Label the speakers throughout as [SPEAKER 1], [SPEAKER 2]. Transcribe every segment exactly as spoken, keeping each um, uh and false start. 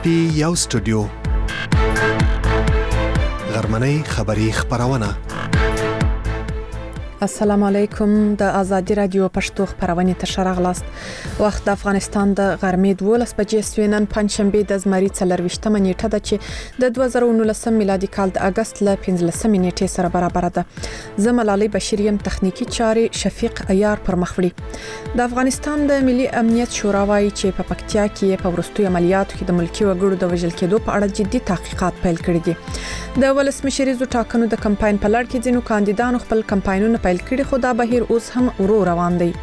[SPEAKER 1] پی یو سټوډیو غرمنۍ خبری خبرونه.
[SPEAKER 2] السلام علیکم. د آزادی رادیو پښتو خبرونه ته شراغلاست. وخت د افغانستان د غرمې دولس بجې سوینن پنځشنبه د زمری څلرويشتمه نیټه ده چې د دوه زره ونولسم میلادي کال د اگست ل پنځلسمې نیټې سره برابر ده. زملالي بشیریم تخنیکی چاري شفیق عیار پر مخ وړي. د افغانستان د ملي امنیت شورا وايي چې په پکتیا کې په ورستو عملیاتو کې د ملکی وګړو د وژل کېدو په اړه جدي تحقیقات پیل کړي دي. د ولسمشریزو ټاکنو د کمپاین په لړ کې ځینو کاندیدانو خپل کمپاینونه پیل کړي، خو دا بهیر اوس هم ورو روان دی.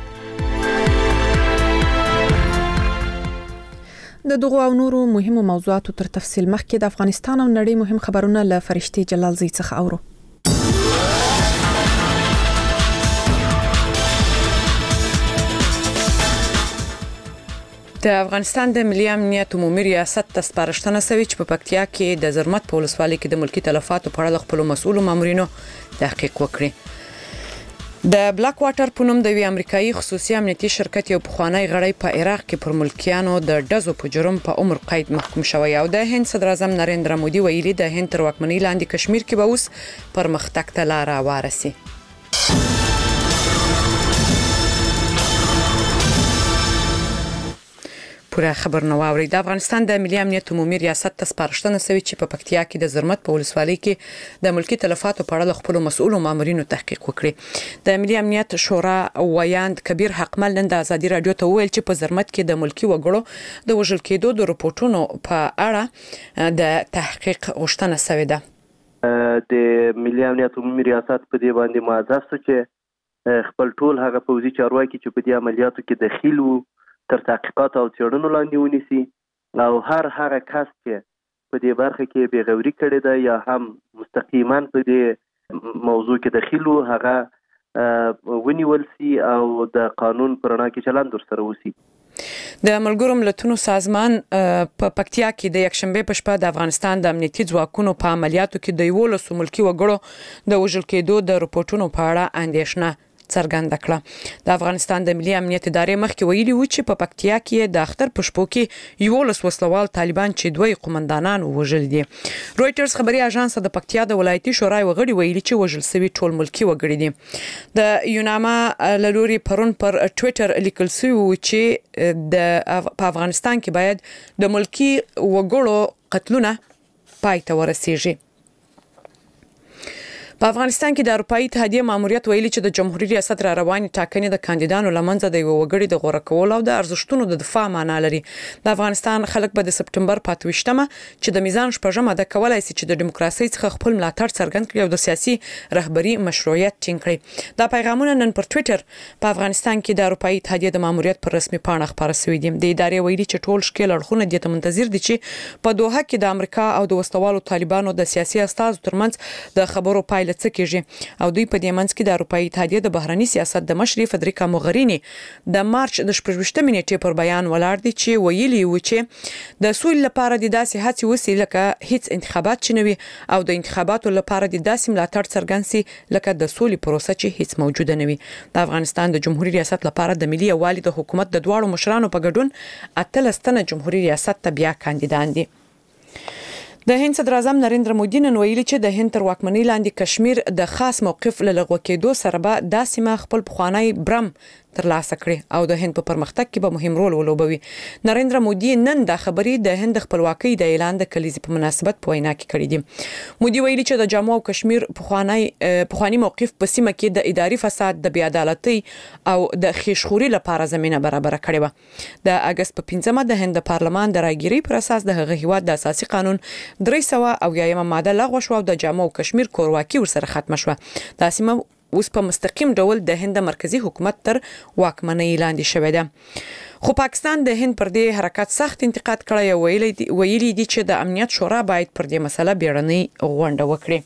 [SPEAKER 2] د دغو او نورو مهمو موضوعاتو تر تفصیل مخکې د افغانستان او نړۍ مهم خبرونه له فرشتي جلالزی څخه اورو. د افغانستان د ملي امنیت عمومي ریاست ته سپارښتنه شوې چې په پکتیا کې د زرمت په ولسوالۍ کې د ملکی تلفاتو په اړه خپل مسؤل مامورینو تحقیق وکړي. د بلاک واټر په نوم د وی امریکایي خصوصي امنیتي شرکت یو پخوانی غړی په عراق کې پر ملکیانو د ډزو په جرم په عمر قید محکوم شوی او د هند صدر اعظم نریندرا مودي ویلي د هند تر واکمنۍ لاندې کشمیر کې به اوس پرمختګ ته لار وارسي. پوره خبر نو اوري. د افغانستان د ملي امنیت عمومي ریاست ته سپارښتنه شوې چې په پکتیا کې د زرمت په ولسوالۍ کې د ملکی تلفاتو په اړه خپل مسؤل مامورینو تحقیق وکړي. د ملي امنیت شورا ویاند کبیر حقمل نن د آزادی رادیو ته ویل چې په زرمت کې د ملکی وګړو د وژل کېدو د رپورټونو په اړه د تحقیق غوښتنه شوې ده.
[SPEAKER 3] د ملي امنیت عمومي ریاست په دې باندې معزز چې خپل ټول هغه پوځي چارواکي چې په دې عملیاتو کې دخیل وو تر تحقیقات او څېړنو لاندې ونیسي او هر هغه کس چې په دې برخه کې بېغوري کړې ده یا هم مستقیما په دې موضوع کې دخیل وو هغه ونیول سي او د قانون پر رڼا کې چلند ورسره وشي.
[SPEAKER 2] د ملګرو ملتونو سازمان په پکتیا کې د یکشنبه په شپه د افغانستان د امنیتي ځواکونو په عملیاتو کې د یولسو ملکی وګړو د وژل کېدو د رپورټونو په اړه اندېښنه څرګنده کړه. د افغانستان د ملي امنیت ادارې مخکې ویلي و چې په پکتیا کې د اختر په شپو کې یولس وسلوال طالبان چې دوی قومندانان وژل دي. رويټرز خبري اژانس د پکتیا د ولایتي شورای وغړي ویلي چې وژل شوی ټول ملکی وګړي دي. د یوناما لوري پرون پر ټوئیټر لیکل شوی و چې د افغانستان کې باید د ملکی وګړو قتلونه پای ته ورسیږي. په افغانستان کې د اروپאי اتحادیه ماموریت ویلي چې د جمهوریت ریاست را روانې ټاکنې د کاندیدانو لمنځه د یو وګړي د غوړه کول او د ارزښتونو د دفاع معنا لري. د افغانستان خلک به د سپټمبر په اتویشتمه چې د میزان شپږمه د کولای شي چې د دیموکراسي څخه خپل ملاتړ څرګند کړي او د سیاسي رهبری مشروعیت ټینګ کړي. دا پیغامونه نن پر ټوئیټر په افغانستان کې د اروپאי اتحادیه د ماموریت پر رسمي پاڼه خبره شوې دي. د ادارې ویلي چې ټول شکل اړخونه د منتظر دي چې په دوحه کې د امریکا او د وسلوالو طالبانو د سیاسي استازو ترمنځ د خبرو پایله څه کېږي او دوی په دې منځ کې د اروپאי اتحادیه د بهرني سیاست د مشر فدریکا موغرینی د مارچ د شپږویشتمې نیټې پر بیان ولاړ دي چې ویلي و چې د سولې لپاره د داسې هڅې وسي لکه هیڅ انتخابات چې نوي او د انتخاباتو لپاره د داسې ملاتړ څرګند سي لکه د سولې پروسه چې هیڅ موجوده نوي. د افغانستان د جمهوریت ریاست لپاره د ملي یووالي د حکومت د دواړو مشرانو په ګډون اتلس تنه جمهوریت ریاست ته بیا کاندیدان دي. د هند صدر اعظم نریندرا مودي نن ویلي چې د هند تر واکمنۍ لاندې کشمیر د خاص موقف له لغوه کېدو سره به دا سیمه خپل پخوانی برم ترلاسه کړي او د هند په پرمختګ کې به مهم رول ولوبوي. نریندرا مودي نن دا خبري د هند خپلواکۍ د اعلان د کلیزې په مناسبت په وینا کې کړې دي. مودي ویلي چې د جمو او کشمیر پخوانی پخوانی موقف په سیمه کې د اداري فساد، د بې عدالتۍ او د خیشخوري لپاره زمينه برابر کړې و. د اگست په پنځمه د هند پارلمان د راګيري پر اساس د هغه هیواد د اساسي قانون درې سوه او یایم ماده لغوه شو او د جمو او کشمیر کورواکي ورسره ختم شو. د سیمه اوس په مستقیم ډول د هند مرکزی حکومت تر واکمنۍ لاندې شوې ده. خو پاکستان د هند پر دې حرکت سخت انتقاد کړی او ویلي دي چې د امنیت شورا باید پر دې مسله بیړنۍ غونډه وکړي.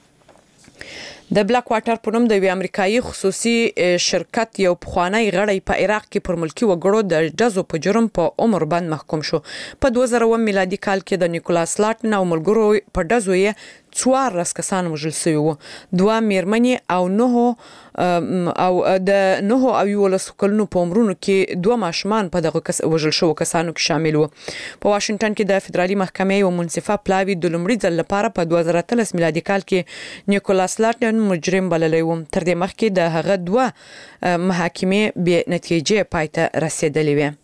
[SPEAKER 2] د بلاک واټر په نوم د وی امریکایي خصوصي شرکت یو پخوانی غړی په عراق کې پر ملکی وګړو د ډزو په جرم په عمر بند محکوم شو. په دوه زره میلادي کال کې د نیکولاس لاټن او ملګرو په ډزو یې څوارلس کسان وژل شوي وو. دوه میرمنې او نه او د نه او یولس کلونو په عمرونو کې دوه ماشومان په دغه کس وژل شوو کسانو کې شامل وو. په واشنگټن کې د فدرالي محکمې یو منصفه پلاوی د لومړي ځل لپاره په دوه زره اتلس میلادي کال کې نیکولاس لارټن مجرم بللی و. تر دې مخکې د هغه دوه محاکمې بې نتیجې پای ته رسیدلې وې.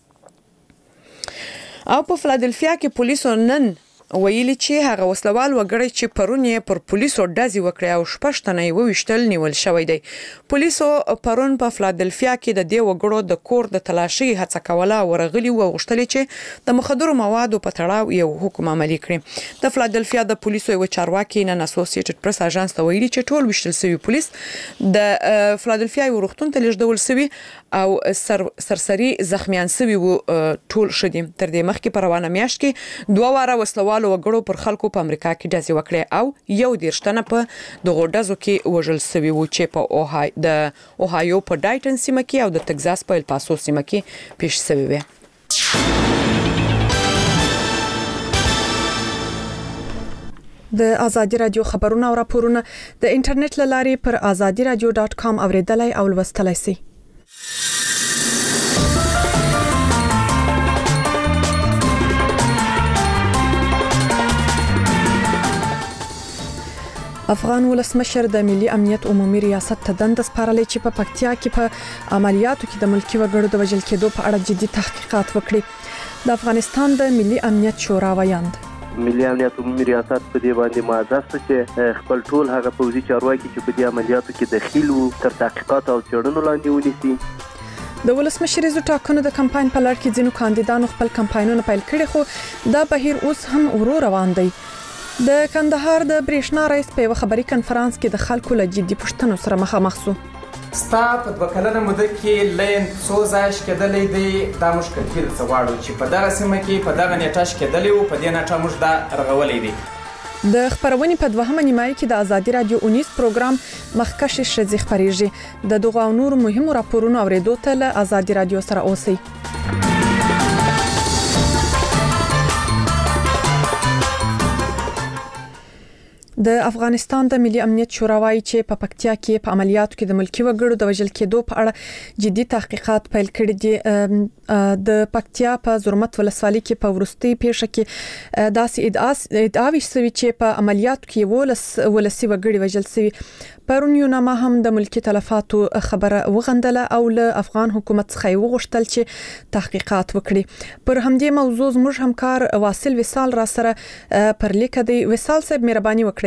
[SPEAKER 2] او په فلادلفیا کې پولیسو نن ویلي چې هغه وسلوال وګړي چې پرون یې پر پولیسو ډزې وکړې او شپږ تنه یې وویشتل نیول شوی دی. پولیسو پرون په فلادلفیا کې د دې وګړو د کور د تلاشي هڅه کوله او ورغلي و غوښتل چې د مخدرو موادو په تړاو یو حکم عملي کړي. د فلادلفیا د پولیسو یو چارواکي نن اسوسییټډ پریس اژانس ته ویلي چې ټول وشتل شوی پولیس د فلادلفیا یو روغتون ته لیږدول شوی او سر سرسري زخمیان شوی و ټول شدي. تر دې مخکې په روانه میاشت کې دوه واره وسلوال وګړو پر خلکو په امریکا کې ډزې وکړې او یو دیرش تنه په دغو ډزو کې وژل شوي وو چې په اوهای د اوهایو په ډایټن سیمه کې او د تگزاس په الپاسو سیمه کې پیښ شوي وي. د ازادي رادیو خبرونه او راپورونه د انټرنیټ له لارې پر ازادي رادیو ډاټ کام اوریدلای او لوستلای شئ. افغان ولسمشر د ملي امنیت عمومي ریاست ته دنده سپارلې چې په پکتیا کې په عملیاتو کې د ملکی وګړو د وژل کېدو په اړه جدي تحقیقات وکړي. د افغانستان د ملي امنیت شورا ویاند
[SPEAKER 3] ملي امنیت عمومي ریاست په دې باندې معزز چې خپل ټول هغه پوځي چارواکي چې په دې عملیاتو کې دخیل وو تر تحقیقات او څېړنو لاندې ونیسي.
[SPEAKER 2] د ولسمشریزو ټاکنو د کمپاین په لړ کې ځینو کاندیدانو خپل کمپاینونه پیل کړي خو دا بهیر اوس هم ورو روان دی. د کندهار د برېښنا رئیس په خبري کنفرانس کې د خلکو له جدي پوښتنو سره مخامخ شو.
[SPEAKER 4] ستا په دوه کلنه موده کې لین څو ځای شکېدلی دی دا موږ کتفي درڅه غواړو چې په دغه سیمه کې په دغه نیټه شکېدلی و په دې نیټه موږ دا رغولی دی.
[SPEAKER 2] د خبرونې په دوهمه نیمایي کې د ازادي رادیو اونیس پروګرام مخکښې ښځې خپرېږي. د دغو او نورو مهمو راپورونو اورېدو ته له ازادي رادیو سره اوسئ. د افغانستان د ملي امنیت شورا وايي چې په پکتیا کې په عملیاتو کې د ملکی وګړو د وژل کېدو په اړه جدي تحقیقات پیل کړي دي. د پکتیا په زرمت ولسوالۍ کې په ورستي پیښه کې داسې ادعاوې شوي چې په عملیاتو کې ولس ولسی وګړي وژل شوي. پرون یوناما هم د ملکی تلفاتو خبره وغندله او له افغان حکومت څخه وغوښتل چې تحقیقات وکړي. پر همدې موضوع زموږ همکار واصل وصال را سره پر لیک دی. وصال صاحب مهرباني وکړئ.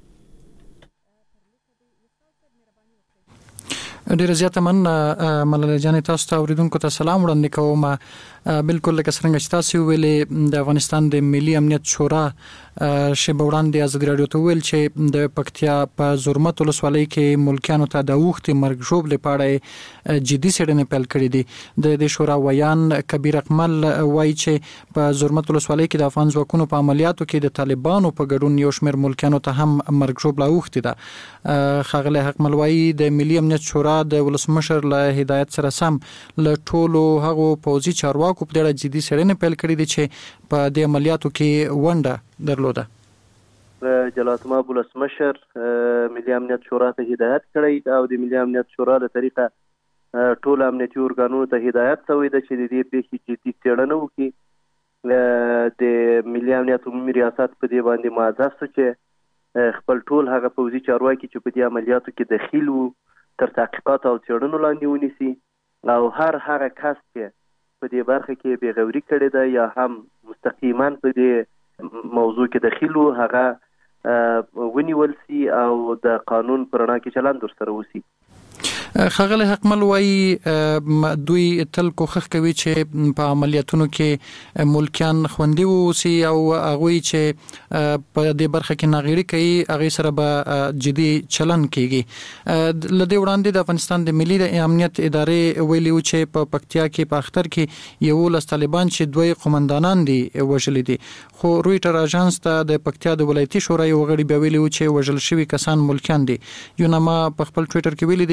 [SPEAKER 5] ډیره زیاته مننه ملالۍ جانې. تاسو ته اوریدونکو ته سلام وړاندې کوم. بالکل لکه څنګه چې تاسو ویلې د افغانستان د ملي امنیت شورا شیبه وړاندې ازادي رادیو ته ویل چې د پکتیا په زرمت ولسوالۍ کې ملکیانو ته د اوښتې مرګ ژوبلې په اړه جدي څېړنې پیل کړې دي. د دې شورا ویان کبیر اکمل وایي چې په زرمت ولسوالۍ کې د افغان ځواکونو په عملیاتو کې د طالبانو په ګډون یو شمېر ملکیانو ته هم مرګ ژوبله اوښتې ده. ښاغلی حکمل وایي د ملي امنیت شورا د ولسمشر له هدایت سره سم له ټولو هغو پوځي چارواکو په دې اړه جدي څېړنې پیل کړې دي چې په دې عملیاتو کې ونډه درلوده.
[SPEAKER 3] جلالت مآب ولسمشر ملي امنیت شورا ته هدایت کړی او د ملي امنیت شورا له طریقه ټول امنیتي ارګانونو ته هدایت شوی ده چې د دې پیښې جدي څېړنه وکړي. د ملي امنیت عمومي ریاست په دې باندې معزز شو چې خپل ټول هغه پوځي چارواکي چې په دې عملیاتو کې دخیل وو تر تحقیقات او څېړنو لاندې ونیسي او هر هغه کس چې په دې برخه کې بېغوري کړې ده یا هم مستقیما په دې موضوع کې دخیل وو هغه ونیول سي او د قانون پر رڼا کې چلند ورسره وسي.
[SPEAKER 5] ښاغلی حکمل وایي دوی تل کوښښ کوي چې په عملیاتونو کې ملکیان خوندي واوسي او هغوی چې په دې برخه کې ناغېړي کوي هغې سره به جدي چلند کیږي. له دې وړاندې د افغانستان د ملي امنیت ادارې ویلي وو چې په پکتیا کې په اختر کې یولس طالبان چې دوی قومندانان دي وژلي دي. خو رویټر اژانس ته د پکتیا د ولایتي شورا یو غړي بیا ویلي وو چې وژل شوي کسان ملکیان دي. یوناما په خپل ټویټر کې ویلي دي چې د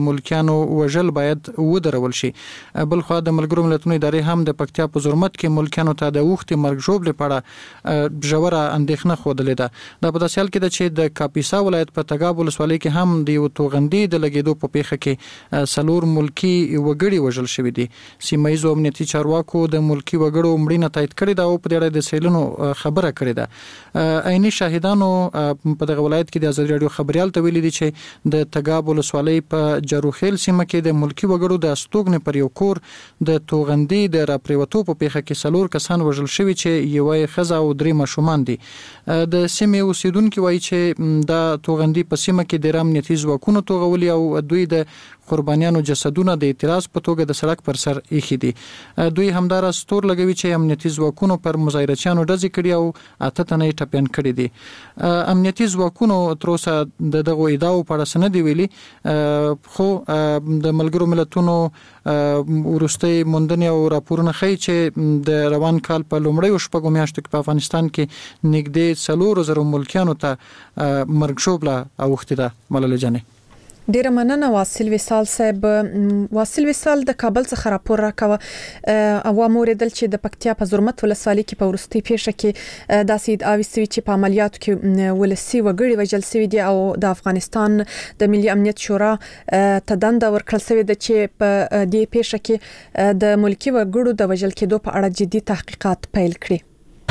[SPEAKER 5] د ملکیانو وژل باید ودرول شي. بل خو د ملګرو ملتونو ادارې هم د پکتیا په زرمت کې ملکیانو ته د وختي مرګ ژوبل لپاره ژوره اندېښنه خوده ده. دا په داسې حال کې ده چې د کاپیسا ولایت په تګاب ولسوالۍ کې هم د یو توغندي د لګیدو په پیښه کې سلور ملکی وګړي وژل شوي دي. سیمه ییزو امنیتي چارواکو د ملکی وګړو مړینه تایید کړې ده او په دې اړه د سیلونو خبره کړې ده. عیني شاهدانو په دغه ولایت کې د ازادي راډیو خبريال ته ویلي دي چې د تګاب ولسوالۍ په جاروخیل سیمه کې د ملکی وګړو د استوګنې پر یو کور د توغندي د راپریوتو په پیښه کې سلور کسان وژل شوي چې یوه ښځه او درې ماشومان دي. د سیمې اوسیدونکو وایي چې دا توغندي په سیمه کې د امنیتي ځواکونو توغولي او دوی د قربانیانو جسدونه د اعتراض په توګه د سړک پر سر ایښي دي. دوی همدار ستور لګوي چې امنیتي ځواکونو پر مظاهرچیانو ډزې کړي او اته تنه یې ټپیان کړي دي. امنیتي ځواکونو تر اوسه د دغو ادعاو په اړه څه نه دي ویلي، خو د ملګرو ملتونو وروستۍ موندنې او راپورونه ښیي چې د روان کال په لومړیو شپږو میاشتو کې په افغانستان کې نږدې څلورو زرو ملکیانو ته مرګ ژوبله اوښتې ده. ملالۍ جانې
[SPEAKER 2] ډیره مننه واصل وصال صاحب. واصل وصال د کابل څخه راپور راکوه او موریدل چې د پکتیا په زرمت ولسوالۍ کې په ورستي پیښه کې داسې ادعاوې سوي چې په عملیاتو کې ولسي وګړي وژل شوي دي او د افغانستان د ملي امنیت شورا ته دنده ورکړل شوې ده چې په دې پیښه کې د ملکي وګړو د وژل کېدو په اړه جدي تحقیقات پیل کړي.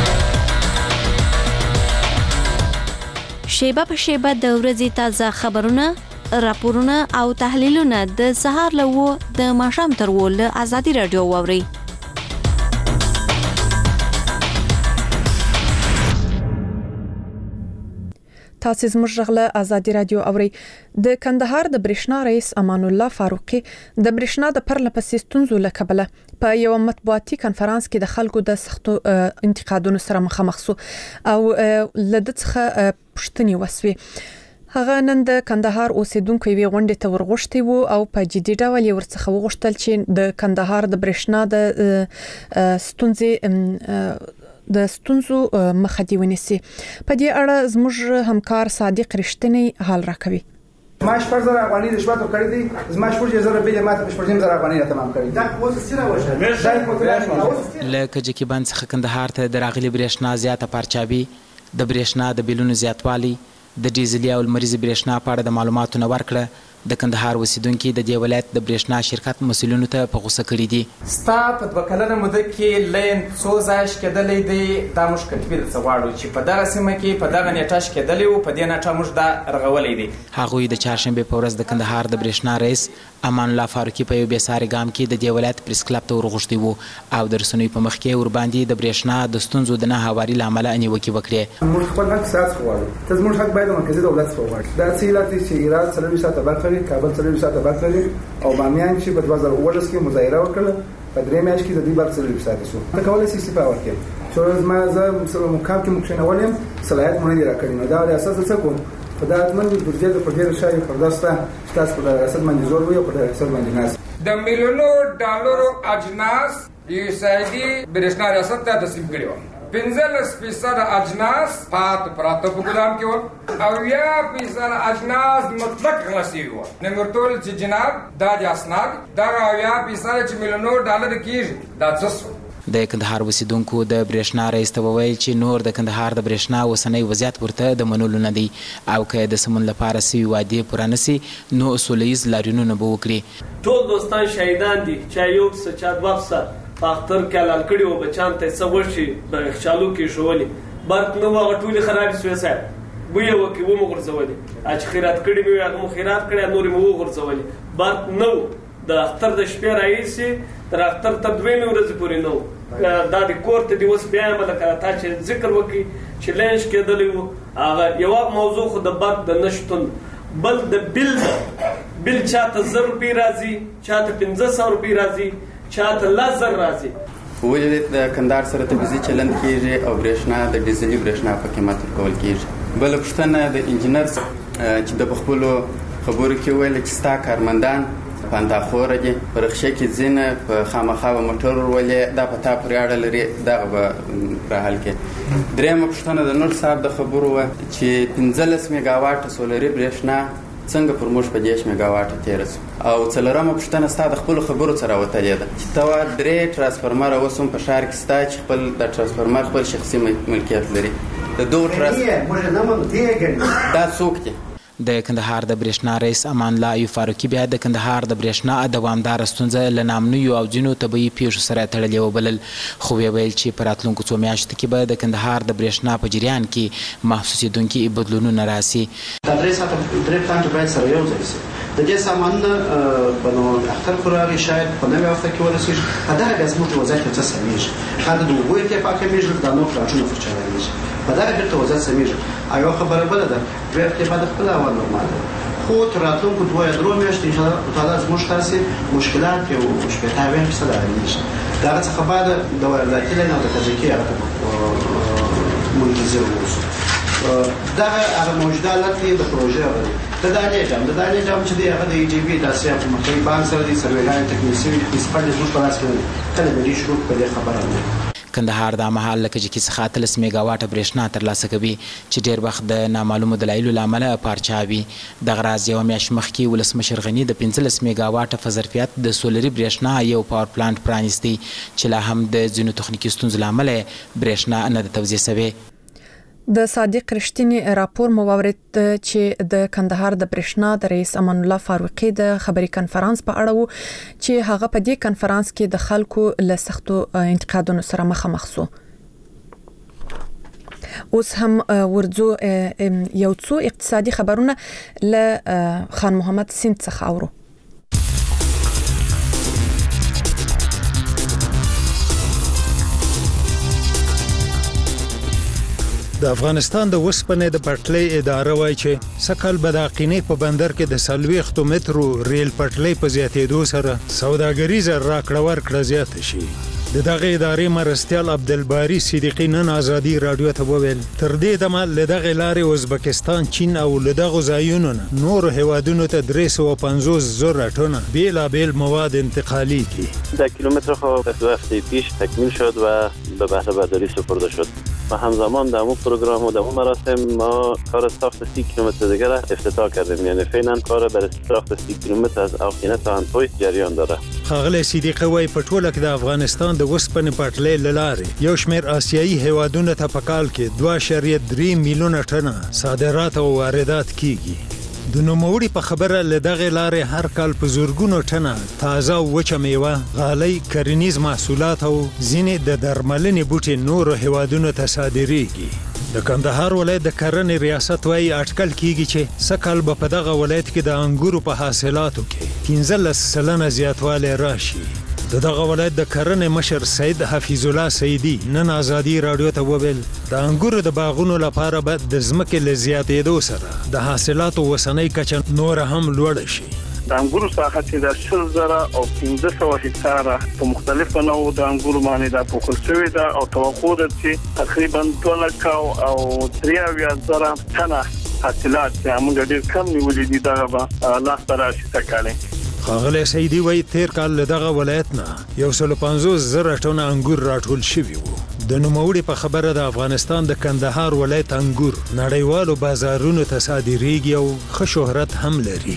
[SPEAKER 6] شیبه په شیبه د ورځې تازه خبرونه، راپورونه او تحلیلونه د سهار له د ماښام تر ول ازادي رادیو واوري. تاسو زموږ غله ازادي رادیو اوري. د کندهار د برېښنا رئیس امان الله فاروقي د برېښنا د پرله پسې ستونزو له کبله په یو مطبوعاتي کنفرانس کې د خلکو د سختو انتقادونو سره مخامخ شو او لدې څخه پوښتنې وسوي. هغه نن د کندهار اوسیدونکو یوې غونډې ته ورغوښتي وو او په جدي ډول یې ورڅخه وغوښتل چې د کندهار د برېښنا د ستونزې د ستونزو مخه دی ونیسي. په دې اړه زموږ همکار صادق رښتینی حال راکوي.
[SPEAKER 7] ما شپږ زره افغانۍ د شپږ کړې دي، زما شپږ زره بیل ماته په شپږ زره افغانۍ تمام کړې. دا اوس سره وشه
[SPEAKER 8] لکه چې باندې څخه کندهار ته د راغلي برېښنا زیاته پارچابي، د برېښنا د بیلونو زیاتوالی، د ډیزلي او لمریزي برېښنا په اړه د معلوماتو نه ورکړه. د کندهار اوسیدونکو د دې ولایت د برېښنا شرکت مسولینو ته په غوسه کړي دي.
[SPEAKER 4] ستا په دوه کلنه موده کې لین څو ځای شکېدلی دی، دا موږ کتبې درڅه غواړو چې په دغه سیمه کې په دغه نیټه شکېدلی و، په دې نیټه موږ دا رغولی دی.
[SPEAKER 8] هغوی د چهارشنبې په ورځ د کندهار د برېښنا رئیس امان الله فاروقي په یو بېساري ګام کې د دې ولایت پریس کلب ته ورغوښتي وو او د رسنیو په مخ کې ورباندې د برېښنا د ستونزو د نه هواري له امله نیوکې وکړې.
[SPEAKER 7] موږ خپل حق ساتل غواړو، ته زموږ حق باید مرکزي دولت وغواړي. دا څه لري چې ایران څلوي ساعته برخه، کابل څلوي ساعته برخه او بامیان چې په دوه زره اوولس کې مظاهره وکړه په درې میاشتې کې د دې برخه څلوي ساعته شو. ته کولای شې په اور کې چې ما زه مثلا مقام کې مخینولم صلاحیت مونږ نه راکړی نو دا د اساس څه کوم په دا من د درجه په ډیر شای پرداسته تاسو په ریاست باندې زور وي او په ریاست باندې ناس
[SPEAKER 9] د میلیونو ډالرو اجناس یو سایدي برېښنا ریاست ته تسلیم کړي و. پنځلس فیصد اجناس پات پراته په ګدام کې و او یا فیصد اجناس مطلق غلسي و. نمبر ټول چې جناب دا د اسناد دا یا فیصد چې میلیونو ډالر کېږي دا څه.
[SPEAKER 8] د کندهار اوسیدونکو د برېښنا رئیس ته وویل چې نور د کندهار د برېښنا اوسنی وضعیت ورته د منلو نه دی او که د سمون لپاره سوي وعدې پوره نه سي نو سوله ییز لاریونونه به وکړي.
[SPEAKER 10] ټول دوستان شهیدان دي، چا یو پسه چا دوه پسه په اختر کې حلال کړي وو، بچیان ته څه وشي د یخچالو کې ښولي، برق نه و، هغه ټولې خرابې سوې صاحب بوی یې وکړي ومو غورځولې، چې خیرات کړي مې وي هغه مو خیرات کړی نورې مو وغورځولې. برق نه و، د اختر د شپې راهیسې تر اختر تر دویمې ورځې پورې نه و. دا د کور ته دې اوس بیا یم لکه تا چې ذکر وکړي چې لینش کېدلی وو هغه یوه موضوع خو د برق د نه شتون، بل د بل بل چاته زر روپۍ راځي، چاته پنځه سوه روپۍ راځي، چاته لس زر راځي.
[SPEAKER 11] ولې د کندهار سره تبعیضي چلند کېږي او برېښنا د ډیزلي برېښنا په قیمت ورکول کېږي. بله پوښتنه د انجینر چې د په خپلو خبرو کې ویل چې ستا کارمندان پانداخوره دي، په رخصه کې ځینې په خامخا به موټر ورولې، دا په تا پورې اړه لري، دغه به راحل کړي. درېیمه پوښتنه د نور صاحب د خبرو وه چې پنځلس میګاواټه سولري برېښنا څنګه پر موږ په دیش میگاواټ تیر شو. او څلورمه پوښتنه ستا د خپل خبرو سره وتلې ده چې تا درې ترانسفورمر اوس هم په ښار کې ستا چې خپل د ترانسفورمر خپل شخصي ملکیت لري. د دوه ترانسفورمر دا څوک دي؟
[SPEAKER 8] د کندهار د برېښنا رئیس امان الله ایوب فاروقي بیا د کندهار د برېښنا دوامداره ستونزه له نامنویو او ځینو طبیعي پیښو سره تړلې وبلل، خو ویې ویل چې په راتلونکو څو میاشتو کې به د کندهار د برېښنا په جریان کې محسوسېدونکي بدلونونه راسي.
[SPEAKER 12] دا درې ساعته درې پلانټ باید سره یو ځای شي. د دې سامانونه په نو اختر خورالي شاید په نوې هفته کې ورسېږي. په دغه بیا زموږ وضعیت کې څه سمیږي، ښه د اوبو ارتفاع کمیږي، د نور پلانټونه فشارېږي، په دغه بیرته وضعیت سمیږي. او یو خبره بله ده، دوی ارتفاع د خپل اول نورمال ده، خو تر راتلونکو دوه یا درو میاشتو انشاءالله تعالی زموږ تاسې مشکلات یو شپېته اویا فیصده حلېږي. د هغه څخه بعد د وارداتي لین او د تاجکي هغه ته منتظر اوسو. دغه هغه موجوده حالت یې د پروژې هغه دی. د دانې جام د دانې جام چې دی هغه د ای جی بي د اسیا په مرکزي بانک سره دی، سروېګان تکنیسي پرنسپل زموږ په لاس کې دی. کله به دې شروع په دې خبره نه
[SPEAKER 8] کندهار د مهال لکه چې څخه اتلس میگاواټ برېښنا ترلاسه کوي چې ډېر وخت د نامعلومو دلایلو له امله پارچاوي. دغه راز یوه میاشت مخکې ولسمشر غني د پنځلس میگاواټه په ظرفیت د سولري برېښنا یو پاور پلانټ پرانیستی چې لا هم د ځینو تخنیکي ستونزو له امله برېښنا نه ده توزیع شوې.
[SPEAKER 6] د صادق رښتینی راپور مو واورید چې د کندهار د برېښنا د رئیس امان الله فاروقي د خبري کنفرانس په اړه وو چې هغه په دې کنفرانس کې د خلکو له سختو انتقادونو سره مخامخ شو. اوس هم ورځو یو څو اقتصادي خبرونه له خان محمد سیند څخه اورو.
[SPEAKER 13] د افغانستان د وسپنې د پټلۍ اداره وایي چې سکهال به د اقینې په بندر کې د څلوېښتو مترو ریل پټلۍ په زیاتېدو سره سوداګریزه راکړه ورکړه زیاته شي. د دغه ادارې مرستیال عبدالباري صدیقي نن ازادي راډیو ته وویل تر دې دمه له دغې لارې ازبکستان، چین او له دغو ځایونو نه نورو هیوادونو ته درې سوه پنځوس زره ټنه بېلابېل مواد انتقالیږي.
[SPEAKER 14] ده کیلومتر خو دو هفته پیش تکمیل شد و به بهره برداری سپرده شد و همزمان در اون پروگرام و در اون مراسم ما کار ساخت سی کیلومتر دیگر را افتتاح کردیم. یعنی فعلا کار برای ساخت سی کیلومتر از آقینه تا انتویس جریان داره.
[SPEAKER 13] ښاغلی صدیقي وایي په ټوله کې د افغانستان د وسپنې پټلۍ له لارې یو شمېر آسیایي هیوادونو ته په کال کې دوه اعشاریه درې میلیونه ټنه صادرات او واردات کیږي. د نوموړي په خبره له دغې لارې هر کال په زرګونو ټنه تازه او وچه میوه، غالۍ، کرنیز محصولات او ځینې د درملنې بوټي نورو هیوادونو ته صادریږي. د کندهار ولایت د کرنې ریاست وایي اټکل کیږي چې سږ کال به په دغه ولایت کې د انګورو په حاصلاتو کې پنځلس سلنه زیاتوالی راشي. د دغه ولایت د کرنې مشر سید حفیظ الله سیدي نن ازادي راډیو ته وویل د انګورو د باغونو لپاره به د ځمکې له زیاتېدو سره د حاصلاتو اوسنۍ کچه نوره هم لوړه شي.
[SPEAKER 15] د انګورو ساحه چې د شل زره او پنځه سوه هکتاره په مختلفو نوعو د انګورو باندې دا پوښل شوې ده او توقع ده چې تقریبا دوه لکه او درې اویا زره ټنه حاصلات چې موږ ډېر کم نیولي دي دغه به لاسته راشي سږکال.
[SPEAKER 13] ښاغلی سیدي وایي تیر کال له دغه ولایت نه یو سل پنځوس زره ټنه انګور راټول شوي وو. د نوموړي په خبره د افغانستان د کندهار ولایت انګور نړیوالو بازارونو ته صادریږي او ښه شهرت هم لري.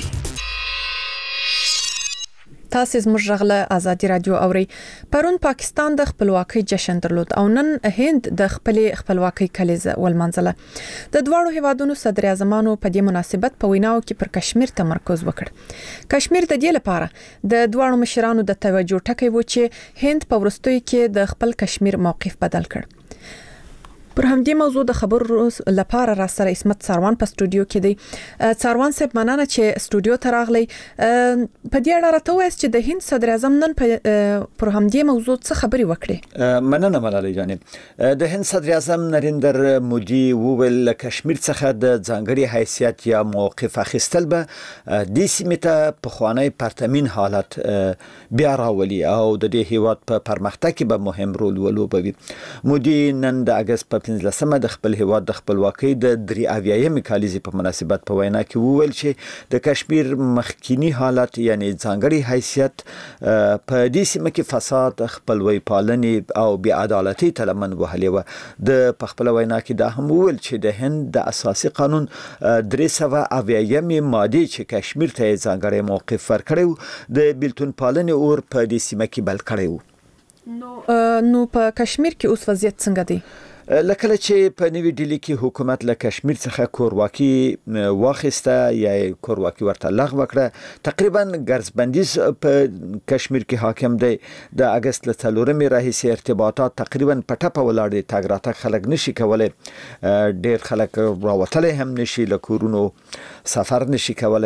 [SPEAKER 6] تاسو زموږ غږ ازادي رادیو اوري. پرون پاکستان د خپلواکۍ جشن درلود او نن هند د خپل خپلواکۍ کلیزه ولمنځله. د دوړو هیوادونو صدر اعظمانو په دې مناسبت په ویناو کې پر کشمیر تمرکز وکړ. کشمیر د دې لپاره د دوړو مشرانو د توجه ټکی و چې هند په ورستۍ کې د خپل کشمیر موقف بدل کړ. پر همدې موضوع د خبرو لپاره را سره اسمت څاروان په سټوډیو کې دی. څاروان صاحب مننه چې سټوډیو ته راغلی. په دې اړه راته وایاست چې د هند صدر اعظم نن پر همدې موضوع څه خبرې وکړې؟
[SPEAKER 16] مننه ملالۍ جانې. د هند صدر اعظم نریندر مودي وویل له کشمیر څخه د ځانګړي حیثیت یا موقف اخیستل به دې سیمې ته پخوانی پرتمین حالت بیا راولي او د دې هیواد په پرمختګ کې به مهم رول ولوبوي. مودي نن د اګست په پنځلسمه د خپل هیواد د خپلواکۍ د درې اویایمې کالیزې په مناسبت په وینا کې وویل چې د کشمیر مخکینی حالت یعنی ځانګړي حیثیت په دې سیمه کې فساد، خپلوي پالنې او بې عدالتۍ ته لمن وهلې وه. د په خپل وینا کې دا هم وویل چې د هند د اساسي قانون درې سوه اویایمې مادې چې کشمیر ته ځانګړی موقف ورکړی د بیلتون پالنې اور په دې سیمه کې بل کړی و.
[SPEAKER 6] نو نو په کشمیر کې اوس وضعیت څنګه دی؟
[SPEAKER 16] لکه چې په نوې ډیلی کې حکومت له کشمیر څخه کورواکي واخیسته یا کورواکي ورته لغوه کړه. تقریبا ګرځبندیز په کشمیر کې حاکم دی. د اگست له څلورمې راهیسې ارتباطات تقریبا په ټپه ولاړ دي. تګ راتګ خلک نشي کولی، ډیر خلک راوتلی هم نشي، له کورونو سفر نشي کولی.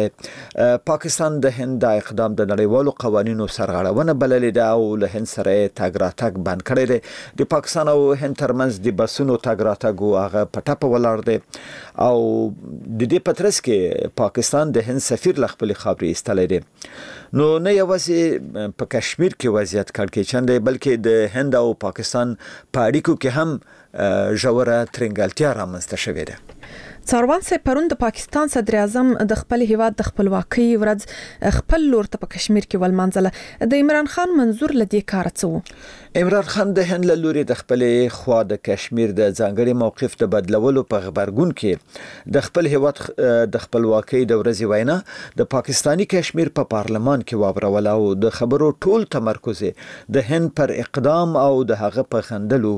[SPEAKER 16] پاکستان د هند د اقدام د نړیوالو قوانینو سرغړونه بللې ده او له هند سره تګ راتګ بند کړی دی. د پاکستان او هند ترمنځ د بسونو تګ راتګ هغه په ټپه ولاړ دی او د دې په ترڅ کې پاکستان د هند سفیر له خپلې خاورې ایستلی دی. نو نه یوازې په کشمیر کې وضعیت کړکېچن دی بلکې د هند او پاکستان په اړیکو کې هم ژوره ترنګلتیا رامنځته شوې ده.
[SPEAKER 6] څاروان صاحب پرون د پاکستان صدر اعظم د خپل هیواد د خپلواکۍ ورځ خپل لور ته په کشمیر کې ولمانځله. د عمران خان منظور لدی کار څه و؟
[SPEAKER 16] عمران خان د هند له لوري د خپلې خوا د کشمیر د ځانګړي موقف د بدلولو په خبرګون کې د خپل هیواد د خپلواکۍ د ورځې وینا د پاکستانی کشمیر په پارلمان کې واوروله او د خبرو ټول تمرکز د هند پر اقدام او د هغه په خندلو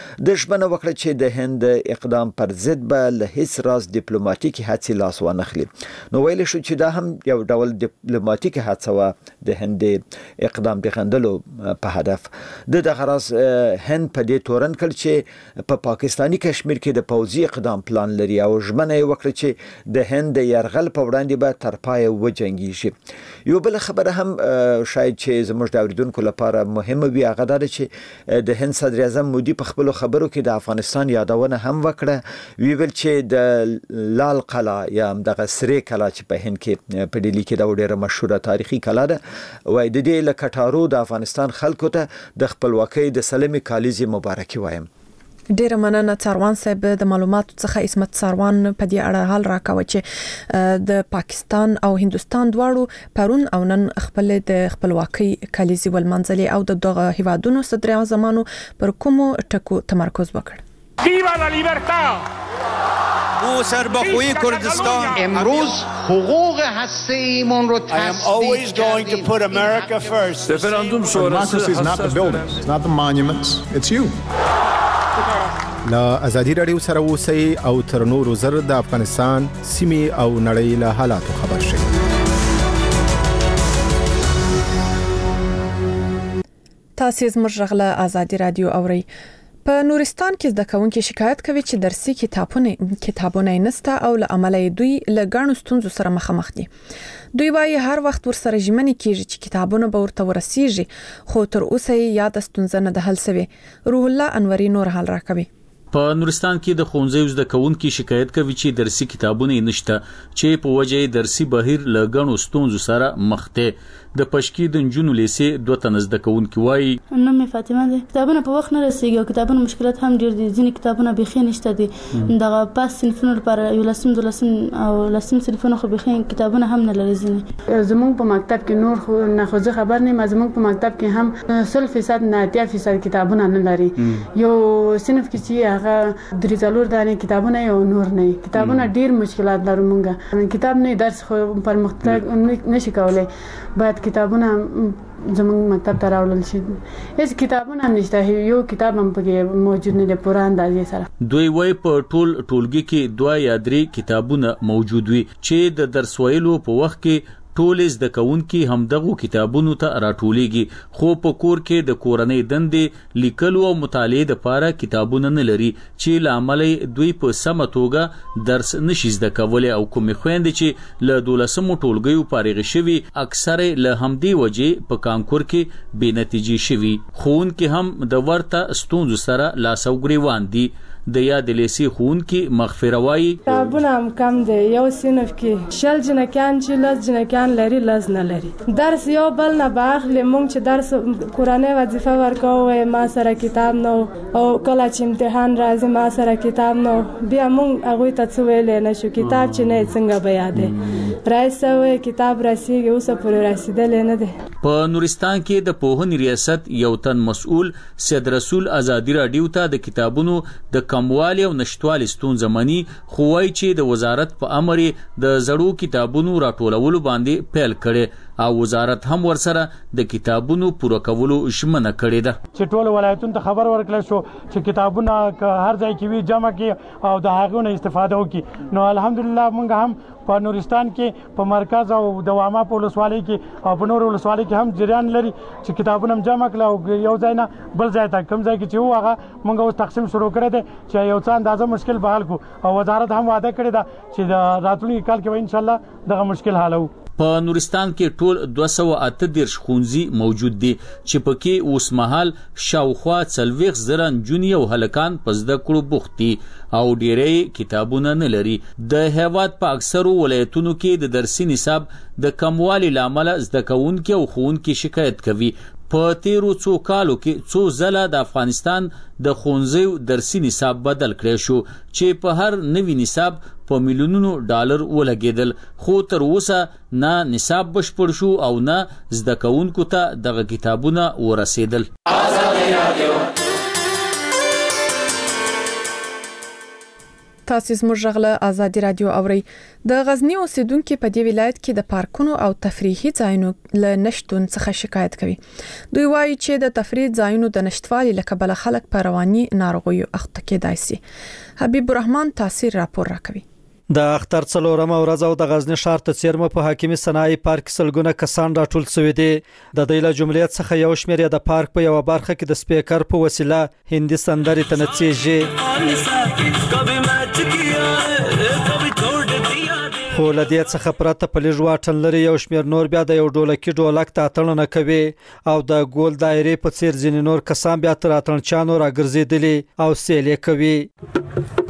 [SPEAKER 16] د ژمنه وکړه چې د هند اقدام پر ضد به له هیڅ راز ډیپلوماټیکي هڅې لاس وانخلي. نو ویل شو چې دا هم یو ډول ډیپلوماټیکي هڅه وه د هند اقدام د خندلو په هدف. د دغه راز هند په دې تورن کړ چې په پاکستانی کشمیر کې د پوځي اقدام پلان لري او ژمنه یې وکړه چې د هند د یرغل په وړاندې به تر پایه وجنګیږي. یو بل خبره هم شاید چې زموږ د اوریدونکو لپاره مهمه وي هغه دا چې د هند صدر اعظم مودي په خپلو خبرو کې د افغانستان یادونه هم وکړه. وی ویل چې د لال قلعه یا دغه سری قلعه چې په هند کې په ډیلی کې د ډیره مشهوره تاریخي قلعه ده وای د دې له کټارو د افغانستان خلکو ته د خپلواکۍ د سلمې کالیزې مبارکي وایم.
[SPEAKER 6] ډیره مننه څاروان صاحب د معلوماتو څخه. عصمت څاروان په دې اړه حال راکاوه چې د پاکستان او هندستان دواړو پرون او نن خپل د خپلواکۍ کالیزې ولمانځلې او د دغه هیوادونو صدر اعظمانو پر کومو ټکو تمرکز وکړ.
[SPEAKER 17] ویوا لا لیبرتا!
[SPEAKER 18] او سربخوی کردستان
[SPEAKER 17] امروز حقوق هسته‌ایمون رو تصدیق
[SPEAKER 18] I am always going to put America first.
[SPEAKER 19] Referendum sonrası is not the buildings, it's not the monuments, it's you.
[SPEAKER 20] لا ازادي رادیو سره اوسئ او تر نورو زر د افغانستان سیمې او نړۍ له حالاتو خبر شئ.
[SPEAKER 6] تاسو زموږ غله ازادي رادیو اورئ. په نورستان کې زده کوونکي شکایت کوي چې درسي کتابونه کتابونه نسته او له عمله دوی له ګڼو ستونزو سره مخامخ دي. دوی وايي هر وخت ورسره ژمنې کیږي چې کتابونه به ورته ورسیږي خو تر اوسه یې یاد ستونزه نه ده حل شوې. روح الله انوري نور حل راکوي.
[SPEAKER 21] په نورستان کې د ښوونځیو زده کوونکي شکایت کوي چې درسي کتابونه نشته چې په وجه درسي بهیر له ګڼو ستونزو سره مخ دي. د پشکی د جنونو لیسې دوه تنه زده کوونکي وایي
[SPEAKER 22] نوم فاطمه ده. کتابونه په وخت نه رسیږي او کتابونه مشکلات هم ډیر دي. ځینې کتابونه بيخي نشته دي. دغه پاس صنفونو لپاره یو لسم دولسم او لسم صنفونو خو بيخي کتابونه هم نه لري. ځینې
[SPEAKER 23] زموږ په مکتب کې نور خو نه خو خبر نه ما زموږ په مکتب کې هم صفر فیصد نه اتیا فیصد کتابونه نه لري. یو صنف کې چې هغه درې څلور دانې کتابونه یو نور نه کتابونه ډیر مشکلات لري. مونږه کتاب نه درس خو پر مختلف نشي کولای. باید کتابونه زموږ مکتب ته راوړل شي. هیڅ کتابونه هم نشته. یو کتاب هم پکې موجود نه دی پوره اندازې سره.
[SPEAKER 21] دوی وایي په ټول ټولګي کې دوه یا درې کتابونه موجود وي چې د درس ویلو په وخت کې ټول زده کوونکي هم دغه کتابونو ته راټولېږي خو په کور کې د کورنۍ دندې لیکلو او مطالعې لپاره کتابونه نه لري چې لامل دوی په سمه توګه درس نشي زده کولای او کومې خويندې چې له دولسمو ټولګیو فارغ شوي اکثره له همدې وجې په کانکور کې بې نتیجې شوي. ښوونکي هم د ورته ستونزو سره لاس او ګریوان دي. د یاد لیسي ښوونکي مغفره وایي
[SPEAKER 24] کتابونه هم کم دي. یو صنف کې شل جنکیان چې لس جنکیان
[SPEAKER 23] امتحان لري لز نه لري. درس یو بل نه باخلي، مونږ چې درس قرآني وظیفه ورکوو ما سره کتاب نو، او کله چې امتحان راځي ما سره کتاب نو، بیا مونږ هغوی ته څه ویلی نه شو. کتاب چې نه څنګه به یادې رایسته وی کتاب رسیږي، اوسه پورې رسیدلی نه دی.
[SPEAKER 21] په نورستان کې د پوهنې ریاست یو تن مسؤل سید رسول ازادي راډیو ته د کتابونو د کموالي او نشټوالي ستونزه مني، خو وایي چې د وزارت په امر د زړو کتابونو راټولولو باندې پیل کړي او وزارت هم ورسره د کتابونو پوره کولو ژمنه کړې ده.
[SPEAKER 1] چې ټول ولایتونو ته خبر ورکړل شو چې کتابونه هر ځای کې وي جمع کړي او د هغو نه استفاده وکړي. نو الحمدلله موږ هم په نورستان کې په مرکز او د واما په ولسوالۍ کې او په نورو ولسوالۍ کې هم جریان لري چې کتابونه هم جمع کړل او یو ځای نه بل ځای ته کوم ځای کې چې و هغه موږ اوس تقسیم شروع کړی دی چې یو څه اندازه مشکل به حل کړو، او وزارت هم وعده کړې ده چې د راتلونکي کال کې به انشاءالله دغه مشکل حلوو.
[SPEAKER 21] په نورستان کې ټول دوه سوه اته دېرش ښوونځي موجود دي چې پکې اوس مهال شاوخوا څلوېښت زره نجونې او هلکان په زده کړو بوخت دي او ډېری کتابونه نه لري. د هېواد په اکثرو ولایتونو کې د درسي نصاب د کموالي له امله زده کوونکي او ښوونکي شکایت کوي. په تیرو څو کالو کې څو ځله د افغانستان د ښوونځیو درسي نصاب بدل کړی شو چې په هر نوي نصاب په میلیونونو ډالر ولګېدل، خو تر اوسه نه نصاب بشپړ شو او نه زده کوونکو ته دغه کتابونه ورسېدل.
[SPEAKER 6] تاسو زموږ غږ آزادي رادیو اورئ. د غزنی اوسیدونکو په دې ولایت کې د پارکونو او تفریحي ځایونو له نشټون څخه شکایت کوي. دوی وایي چې د تفریح ځایونو د نشټوالي لکه بل خلک په رواني ناروغیو اخته کېدای شي. حبیب الرحمن تاثیر راپور راکوي.
[SPEAKER 3] د اختر څلورمه ورځ او د غزنی ښار ته څیرمه په حاکمي صنایع پارک سلګونه کسان راټول شوي دي. د دوی له جملې څخه یو شمېر د پارک په یو برخه کې د سپیکر په وسیله هندي سندرې ته نڅېږي، خو له دې څخه پرته په لږ واټن لري یو شمېر نور بیا د یو ډولکي ډولک ته اتڼ نه کوي او د ګول دایرې په څیر ځینې نور کسان بیا تر اتڼچیانو راګرځېدلي او سیل یې کوي.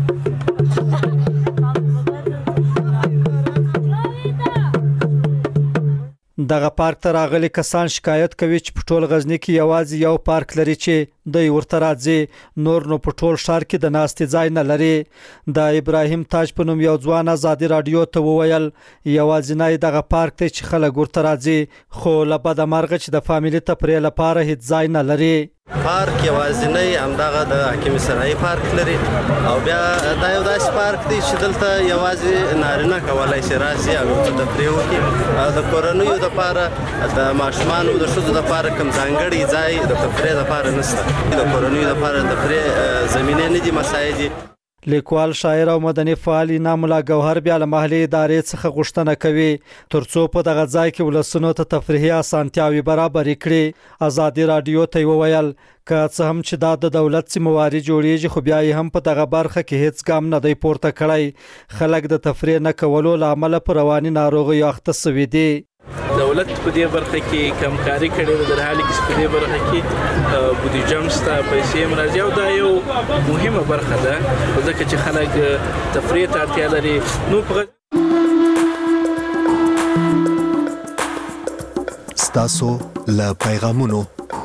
[SPEAKER 3] دغه پارک ته راغلي کسان شکایت کوي چې په ټول غزنی کې یوازې یو پارک لري چې دوی ورته راځي، نور نو په ټول ښار کې د ناستې ځای نه لري. د ابراهیم تاج په نوم یو ځوان ازادي رادیو ته وویل یوازینی دغه پارک ته چې خلک ورته راځي، خو له بده مرغه چې د فامیلي تفریح لپاره هیڅ ځای نه لري.
[SPEAKER 5] پارک یوازینی همدغه د حاکمي صنایع پارک لري او بیا دا یو داسې پارک دی چې دلته یوازې نارینه کولای شي راشي او څه تفریح وکړي. د کورنیو دپاره د ماشومانو د ښځو دپاره کوم ځانګړی ځای د تفریح دپاره نشته. د کورنیو دپاره د تفریح زمینې نه دي مساعد دي.
[SPEAKER 3] لیکوال، شاعر او مدني فعال انعام الله گوهر بیا له محلي ادارې څخه غوښتنه کوي ترڅو په دغه ځای کې ولسونو ته تفریحي اسانتیاوي برابر کړي. آزادي رادیو ته وویل که څه هم چې دا د دولت ذمہواري جوړیږي، خو بیا یې هم په دغه برخه کې هیڅ ګام نه دی پورته کړی. خلک د تفریح نه کولو له امله په رواني ناروغیو اخته شوي دي.
[SPEAKER 24] دولت په دې برخه کې کمکاري کړې ده، در حال کې په دې برخه کې بودیجه هم شته، پیسې هم راځي او دا یو مهمه برخه ده ځکه چې خلک تفریح ته اړتیا لري. نو په
[SPEAKER 25] ستاسو له پیغامونو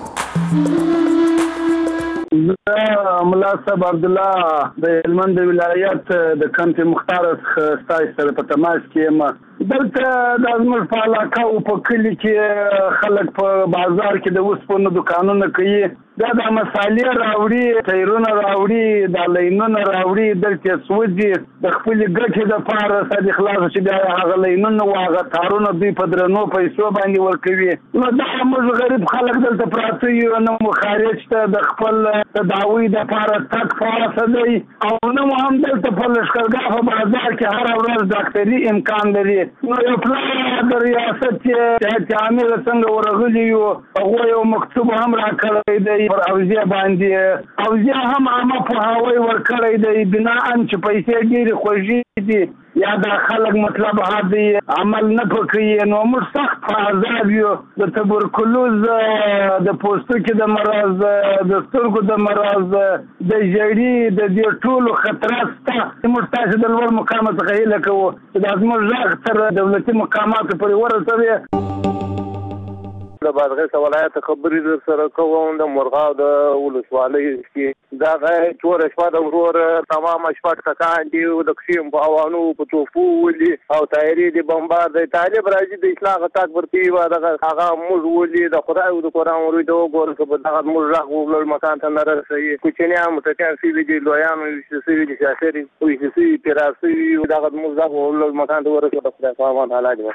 [SPEAKER 15] ملا صاحب عبد الله د هلمند ولایت د کمپ مختار ستاسو سره په تماس کې یم. دلته د زموږ په علاقه او په کلي کې خلک په بازار کې د اوسپنو دکانونه کوي، دا د مسالې راوړي، ټایرونه راوړي، د لینونه راوړي، دلته سوځي د خپل ګټې دپاره سړي خلاص چې بیا هغه لینونه او هغه تارونه دوی په درنو پیسو باندې ورکوي. نو دا موږ غریب خلک دلته پراته یو، نه مو خارج ته د خپل تداوی دپاره تګ پاسه دی او نه مو هم دلته په لښکرګاه په بازار کې هره ورځ ډاکټري امکان لري. نو یو پلان د ریاست چې عامل څنګه ورغلی یو هغه یو مکتوب هم راکړی دی پر اوزیه باندې اوزیه هم عامه په هوای ورکړی دی بنا ان چې پیسې ډېرې خوږې دي یا د خلک مطلب هادي عمل نه پکې نو موږ سخت په عذاب یو د تبرکلوز د پوستکي د مرض د سترګو د مرض د جړی د دې ټولو خطرات ته موږ تاسو د لوړ مقام څخه هیله کوو چې د موږ ځخ تر دولتي مقامات پورې ورسوي
[SPEAKER 2] د بادغیس ولایت خبرې سره کوم د مرغاو د ولسوالۍ کې دا غي تور شپه د ورور تمام شپه ټکان دی د کشیم په اوانو په توفو ولي او تایری دی بمبار د طالب راځي د اصلاح تک ورتي و د هغه موږ ولي د خدای او د قران ورته وګورو چې دغه موږ راغلو مکان ته نه رسېږي کوچنیا متکان سی دي لویان سی دي سیاسي وي سی پیراسي دغه موږ راغلو مکان ته ورسېږو د خدای په امان حالات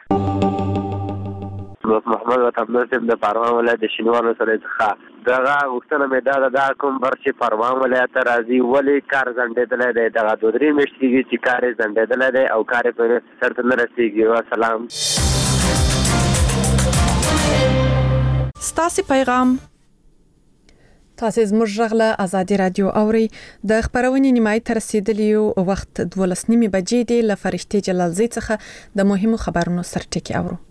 [SPEAKER 4] محمد وطن د پروان ولایت د شینوارو سره څخه دغه وختونه مې دا د کوم برشي پروان ولایت راځي ولی کار زنډېدل دی دغه دوه درې میاشتې چې کار زنډېدل دی او کار په سرته نه رسیږي. والسلام.
[SPEAKER 6] ستاسو پیغام تاسو زموږ غږ آزادي رادیو اوري د خبرونې نیمای تر رسیدلی وخت دولس نیمه بجې دی ل فرشتي جلالزی څخه د مهمو خبرونو سرټکی اورو.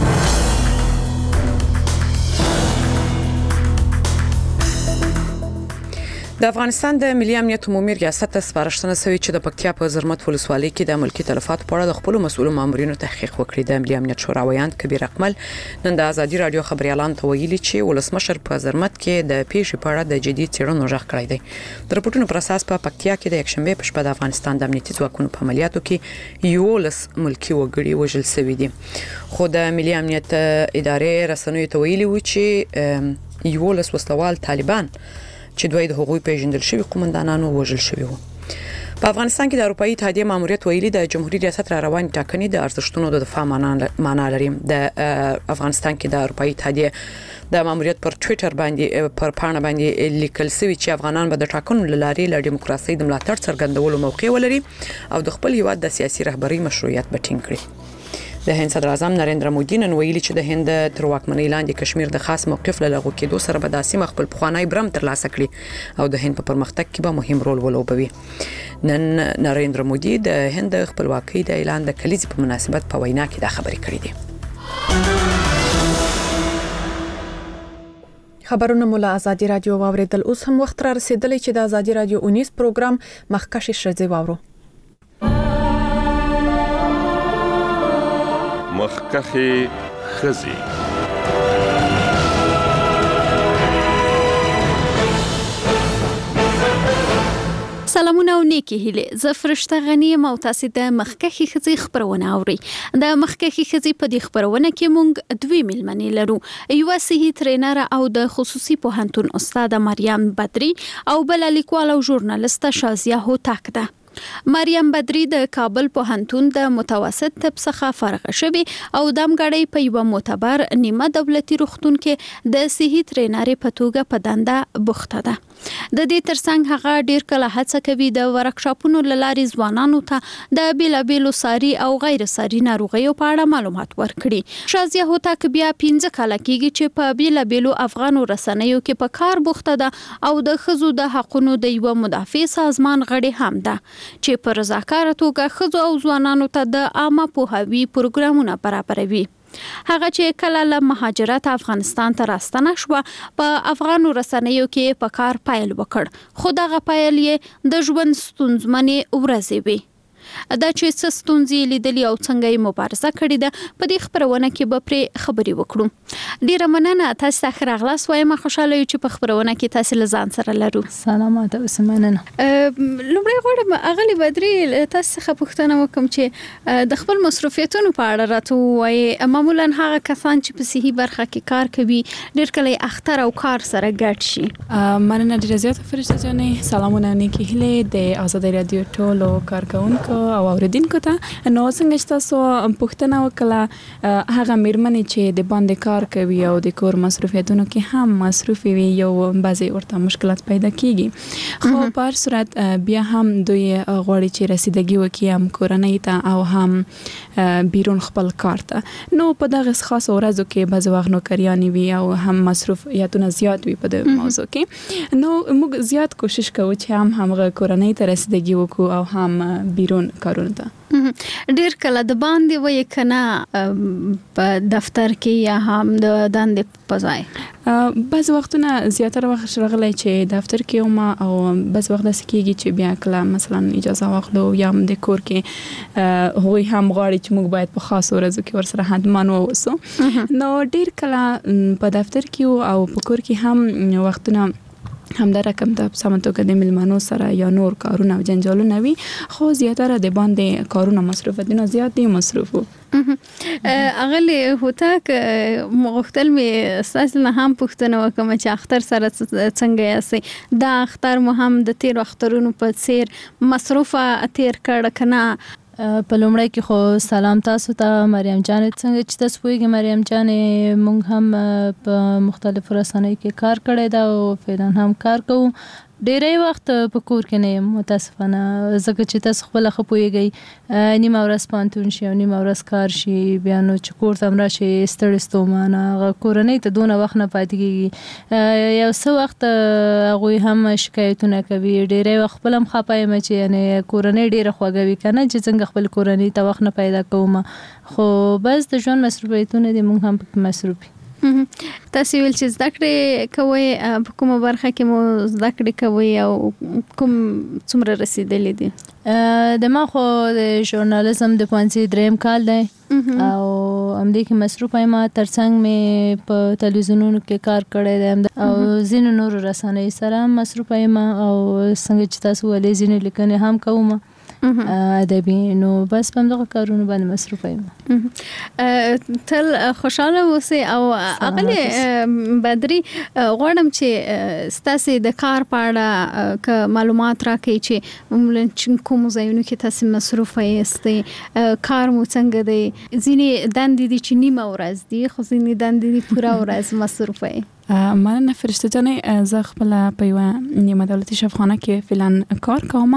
[SPEAKER 6] د افغانستان د ملي امنیت عمومي ریاست سپارښتنه شوې چې د پکتیا په زرمت ولسوالۍ کې د ملکی تلفات په اړه د خپل مسؤل مامورینو تحقیق وکړي. د ملي امنیت شورا ویاند کبیر اکمل نن د آزادي رادیو خبري اعلان ته ویلي چې ولسمشر په زرمت کې د پیښې په اړه د جدي څېړنو ژغ کړی دی. د رپورټونو پر اساس په پکتیا کې د یکشنبه په شپه د افغانستان د امنیتي ځواکونو په عملیاتو کې یولس ملکی وګړي وژل شوي دي. خو د ملي امنیت ادارې رسنیو ته ویلي و چې یولس وسلوال طالبان چې دوی د حقوقي پیژندل شوی قومندانانو وژل شوی وو. په افغانستان کې د اروپאי اتحادیه ماموریت ویلي د جمهوریت ریاست را روان ټاکنې د ارزښتونو د دفاع معنا لري. د افغانستان کې د اروپאי اتحادیه د ماموریت پر ټوئیټر باندې پر پاڼه باندې لیکل شوی چې افغانان به د ټاکنو لارې له دیموکراسي د ملاتړ څرګندولو موقع ولري او د خپل هیواد د سیاسي رهبری مشروعیت به ټینګ کړي. د هند صدر اعظم نریندرا مودي نن ویلي چې د هند تر واکمنۍ لاندې کشمیر د خاص موقف له لغوه کېدو سره به د سیمه خپل پخوانی برم ترلاسه کړي او د هند په پرمختګ کې به مهم رول ولوبوي. نن نریندرا مودي د هند خپلواکۍ د اعلان د کلیزې په مناسبت په وینا کې دا خبرې کړې دي. خبرونه مولا آزادي رادیو واوریدل. اوس هم وخت را رسیدلی چې د آزادي رادیو اونیس پروګرام مخکښ شرزي واورو.
[SPEAKER 7] مخکخي خزي
[SPEAKER 9] سلامونه او نیکی هیله ز فرشته غنی او تاسو د مخکخي خزي خبرونه اوري. د مخکخي خزي په دې خبرونه کې مونږ دوی ملمنې لرو. یو صحي ټرینر او د خصوصي پوهنتون استاد مریم بدری او بل لیکوال او ژورنالیست شازیه هوتاک ده. مریم بدری د کابل پوهنتون د متوسط طب څخه فارغ شوی او د امګړی په یو معتبر نیمه دولتي روغتون کې د صحي ټرینر په توګه په دنده بوخته ده. د دې ترڅنګ هغه ډیر کله هڅه کوي د ورکشاپونو لاري ځوانانو ته د بیلابیلو ساري او غیر ساري ناروغیو په اړه معلومات ورکړي. شازیه هوتاک بیا پنځه کاله کېږي چې په بیلابیلو افغانو رسنیو کې په کار بوخته ده او د خزو د حقونو د یو مدافع سازمان غړي هم ده چې په رضاکاره توګه خزو او ځوانانو ته د عامه پوهاوي پروګرامونه برابروي. هغه چې کله له مهاجرت افغانستان ته راستنه شو په افغانو رسنیو کې په کار پایل وکړ خو دغه پایل یې د ژوند ستونزمنې ورځې وي. دا چې څه ستونزې لیدلې او څنګه یې مبارزه کړې ده په دې خبرونه کې به پرې خبرې وکړو. ډیره مننه تاسو ته راغلاست. وایم خوشاله یو چې په خبرونه کې تاسو لزان سره لرو.
[SPEAKER 10] سلامات او سمننه.
[SPEAKER 9] لومړی غواړم اغلی بدري تاسو څخه پوښتنه وکم چې د خپل مصرفیتونو په اړه راته وایي. معمولا هغه کسان چې په صحي برخه کې کار کوي ډیر کله اختر او کار سره ګډ شي.
[SPEAKER 10] مننه ډیره زیاته فرشته جانې. سلامونه نیکی هله د آزادي رادیو ټولو کارکونکو
[SPEAKER 8] او اوریدونکو ته. نو څنګه چې تاسو پوښتنه وکړه هغه میرمنې چې د باندې کار کوي او د کور مصروفیتونو کې هم مصروف وي یو بعضی ورته مشکلات پیدا کیږي، خو په هر صورت بیا هم دوی غواړي چې رسیدګي وکړي هم کورنۍ ته او هم بیرون خپل کار ته. نو په دغه خاص ورځو کې بعض وخت نوکریانې وي او هم مصروفیتونه زیات وي په دې موضوع کې. نو موږ زیات کوشش کوو چې هم همغه کورنۍ ته رسیدګي وکړو او هم بیرون کارونه ته.
[SPEAKER 9] ډیر کله د باندې وای کنه په دفتر کې یا هم د دندې په ځای
[SPEAKER 8] بعض وختونه زیاتره وخت شغله چې دفتر کې وم او بعض وخت داسې کېږي چې بیا کله مثلا اجازه واخلو یا هم د کور کې هغوی هم غواړي چې موږ باید په خاص ورځو کې ورسره حتما واوسو. نو ډیر کله په دفتر کې او په کور کې هم وختونه هم د رقم د سمتوګه د ملمنو سره یا نور کارونه او جنجالونه وي، خو زیاتره د باندې کارونه مصروفیتونه زیات دي مصروفو.
[SPEAKER 9] اغلی هوتاک مغختل می اساس نه هم پښتنه وکم چې اختر سره څنګه یاسي دا اختر مو هم د تیر اخترونو په څیر مصروفه تیر کړه کنه.
[SPEAKER 10] په لومړی کې خو سلام تاسو ته مریم جان، څنګه چې تاسو پوهیږئ مریم جان موږ هم په مختلفو رسنیو کې کار کړی دا او فعلا هم کار کوو. ډیری وخت په کور کې نه یم متاسفانه، ځکه چې تاسو خپل خو پوهیږئ نیمه ورځ پانتون شي او نیمه ورځ کار شي، بیا نو چې کور ته هم راشي ستړي ستومانه کورنۍ ته دونه وخت نه پاتې کېږي. یو څه وخت هغوی هم شکایتونه کوي، ډیری وخت خپل هم خفه یم چې یعنې کورنۍ ډیره خوږه وي که نه چې څنګه خپل کورنۍ ته وخت نه پیدا کوم، خو بس د ژوند مصروفیتونه دي موږ هم پکې مصروف یو.
[SPEAKER 9] تاسو ویل چې زده کړې کوئ، په کومه برخه کې مو زده کړې کوئ او کوم څومره رسیدلې دي؟
[SPEAKER 10] د ما خو د ژورنالیزم د پوهنځي دریم کال دی او همدې کې مصروفه یم. ترڅنګ مې په تلویزیونونو کې کار کړی دی او ځینو نورو رسنیو سره مصروفه یم او څنګه چې تاسو ویلې ځینې لیکنې هم کوم ادبي، نو بس په همدغه کارونو باندې مصروفه یم.
[SPEAKER 9] تل خوشحاله اوسئ او اغلی بدري غواړم چې ستاسو د کار په اړه که معلومات راکړئ چې کوم ځایونو کې تاسو مصروفه یاستئ، کار مو څنګه دی. ځینې دندې دي چې نیمه ورځ دي خو ځینې دندې دي پوره ورځ مصروفه یې.
[SPEAKER 8] مننه فرشته جانې، زه خپل په یوه نیمه دولتي شفاخانه کې فعلا کار کوم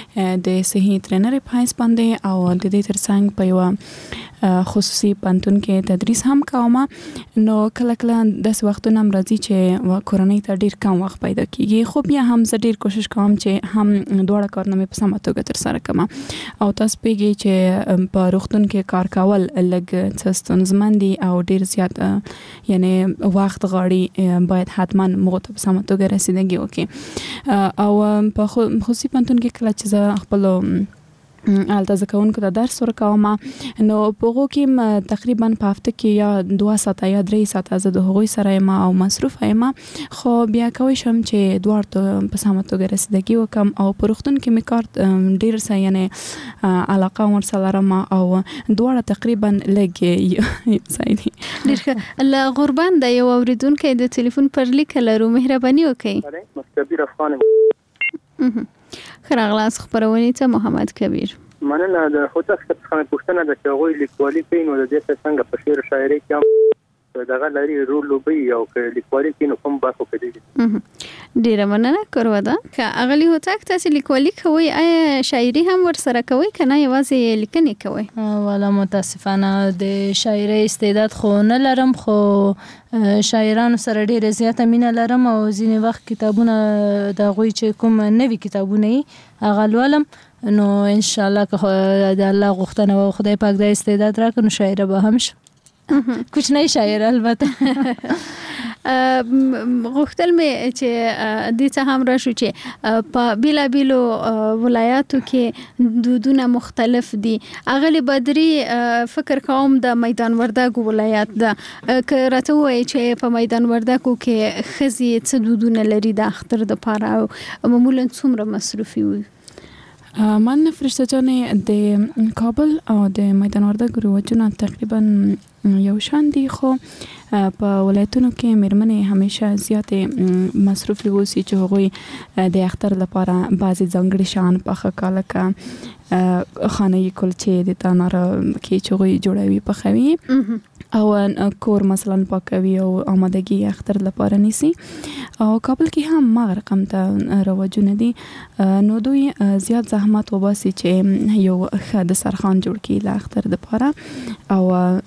[SPEAKER 8] د صحي ټرینر په حیث باندې او د دې ترڅنګ په یوه خصوصي پانتون کې تدریس هم کوم. نو کله کله داسې وختونه هم راځي چې کورنۍ ته ډیر کم وخت پیدا کیږي، خو بیا هم زه ډیر کوشش کوم چې هم دواړه کارونه مې په سمه توګه ترسره کړم. او تاسو پوهیږئ چې په روغتون کې کار کول لږ څه ستونزمن دي او ډیر زیات یعنی وخت غواړي، باید حتما موږ ته په سمه توګه رسیدګي وکړي. او په خصوصي پانتون کې کله چې زه خپل الته زکونکو ته درس ورکوم نو په هغو کې تقریبا په هفته کې یا دوه ساعته یا درې ساعته زه د هغوی سره یم او مصروفه یم، خو بیا کولی شم چې دواړو ته په سمه توګه رسیدګي وکړم. او په روغتون کې مې کار ډېر څه یعنې علاقه ورسره لرم او دواړه تقریبا لږ یو ځای دي.
[SPEAKER 9] ډېر ښه. له غوربند د یو اورېدونکی د تلیفون پر لیک لرو، مهرباني وکړئ.
[SPEAKER 11] مستبیر افغان
[SPEAKER 9] خراغلاس خبرونې ته محمد کبیر.
[SPEAKER 11] مننه. د هوتک څخه پوښتنه ده چې هغوی لیکوالي کوي نو د دې څنګه په شعر او شاعري کې هم دغه لري رول لوبي او که لیکوالي کوي نو کوم برخه کوي؟
[SPEAKER 9] ډیره مننه کورو ده. که اغلی هوتک تاسو لیکوالي کوي آیا شاعري هم ورسره کوي کنه یوازې لیکنې کوي؟
[SPEAKER 10] والا متاسفانه د شاعري استعداد خو نه لرم، خو شاعرانو سره ډیره زیاته مینه لرم او ځینې وخت کتابونه د هغوی چې کوم نوي کتابونه یې هغه لولم. نو ان شاء الله که د الله غوښتنه او خدای پاک د استعداد راکړي نو شاعره به هم شم. کوچنی شاعر البته.
[SPEAKER 9] غوښتل مې چې دې څه هم راشو چې په بیلابیلو ولایاتو کې دودونه مختلف دي. اغلی بدري فکر کوم د میدان وردګو ولایت ده، که راته وایي چې په میدان وردګو کې ښځې څه دودونه لري د اختر دپاره او معمولا څومره مصروفي وي؟
[SPEAKER 8] من فرشته جانې د کابل او د میدان وردګو رواجونه تقریبا یو شان دي خو په ولایتونو کې مېرمنې همیشه زیاتې مصروفي اوسي چې هغوی د اختر لپاره بعضې ځانګړي شیان پخه کا لکه خانه‌ای کلچې د تنار کې چې هغوی جوړوي پخوي او کور مثلا پاکوي او آمادګي اختر لپاره نیسي او کابل کې هم ما رقم ته رواجونه دي نو دوی زیات زحمت وباسي چې یو ښه دسترخوان جوړ کړي له اختر لپاره او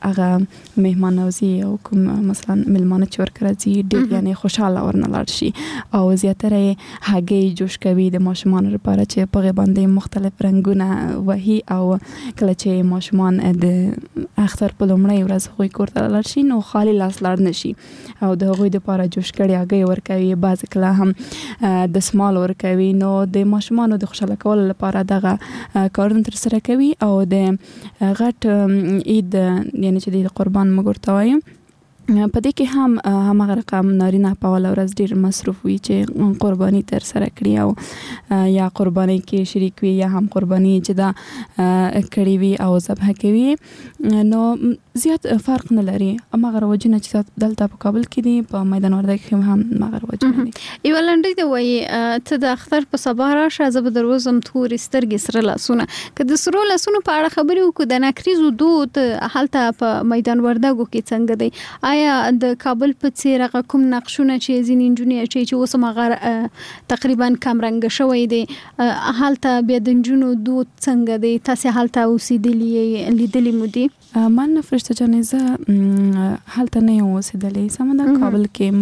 [SPEAKER 8] هغه مهمان نوازي او کوم مثلا ملمانه چې ورکړه راځي ډېر یعنی خوشاله ورنه لاړ شي او زیاتره هګۍ جوش کوي د ماشومانو لپاره چې په باندې مختلف رنگونه وهي او کله چې ماشومان د اختر په لومړۍ ورځ خو کور ته لاړ شي نو خالي لاس لاړ نشي او د هغوی لپاره جوش کړي هګۍ ورکوي بعض کله هم د سمال ورکوي نو د ماشومانو د خوشاله کولو لپاره دغه کارونه تر سره کوي او د غټ عید یعنی چې د قربان مګور ته وایي په دې کې هم همغه رقم نارینه په اول ورځ ډیر مصروف وي چې قرباني تر سره کړي او یا قرباني کې شریک وي یا هم قرباني چې دا کړي وي او ذبح کوي نو زیات فرق نه لري همغه روجنه چې دلته په کابل کې دي په میدان وردګ کې هم همغه روجنه دي
[SPEAKER 9] یو لنډی دی وایي ته د اختر په سبا راشه زه به دروازم تورې سترګې سره لاسونه که د سرو لاسونو په اړه خبرې وکړو د نکریزو دود هلته په میدان وردګو کې څنګه دی آیا د کابل په څیر هغه کوم نقشونه چې ځینې نجونې چې اوس هم هغه تقریبا کم رنګ شوی دی هلته بیا د نجونو دود څنګه دی تاسې هلته اوسېدلي لیدلي مو دي
[SPEAKER 8] من فرشته جانې زه هلته نه یم اوسېدلې سمه ده کابل کې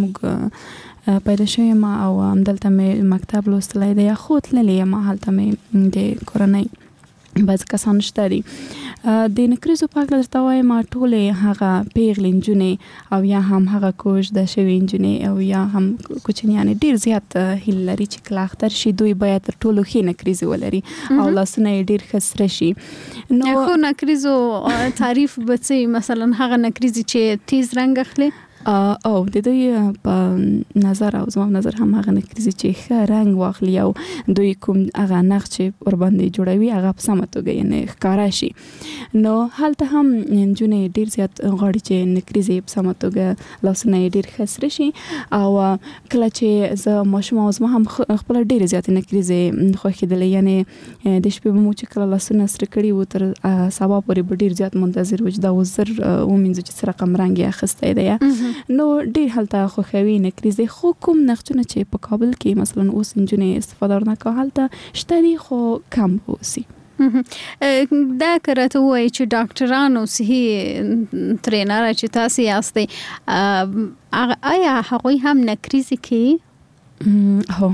[SPEAKER 8] موږ پیدا شوی ما او همدلته مې مکتب لوستلی دی یا خو تللی یم هلته مې د کورنۍ بعض کسان شته دي د نکریزو په اړه درته وایم ټولې هغه پیغلې نجونې او یا هم هغه کوژده شوې نجونې او یا هم کوچنیانې ډېر زیات هیله لري چې کله اختر شي دوی باید تر ټولو ښې نکریزې ولري او لاسونه یې ډېر ښه سره شي
[SPEAKER 9] نو خو نکریزو تعریف به څه مثلا هغه نکریزې چې تیز رنګ اخلي
[SPEAKER 8] او د دوی په نظر او زما نظر هم هغه نکریزي چې ښه رنګ واخلي او دوی کوم هغه نقش چې ور باندې جوړوي هغه په سمه توګه یعنی ښکارا شي نو هلته هم نجونې ډېر زیات غواړي چې نکریزي په سمه توګه لاسونه یې ډېر ښه سره شي او کله چې زه ماشوم او زما هم خپل ډېر زیات نکریزي خوښېدلې یعنی د شپې به مو چې کله لاسونه سره کړي وو تر سبا پورې به ډېر زیات منتظر وو چې دا اوس زر ومینځو چې څه رقم رنګ یې اخیستی دی نو ډېر هلته خوښوي نکریزې خو کوم نقشونه چې په کابل کې مثلا اوس نجونې استفاده ورنه کوي هلته شته دي خو کم اوسي
[SPEAKER 9] دا کرته وایي چې ډاکټرانو صحي ترینر چې تاسو یاستئ آیا هغوی هم نکریزې کوي
[SPEAKER 8] هو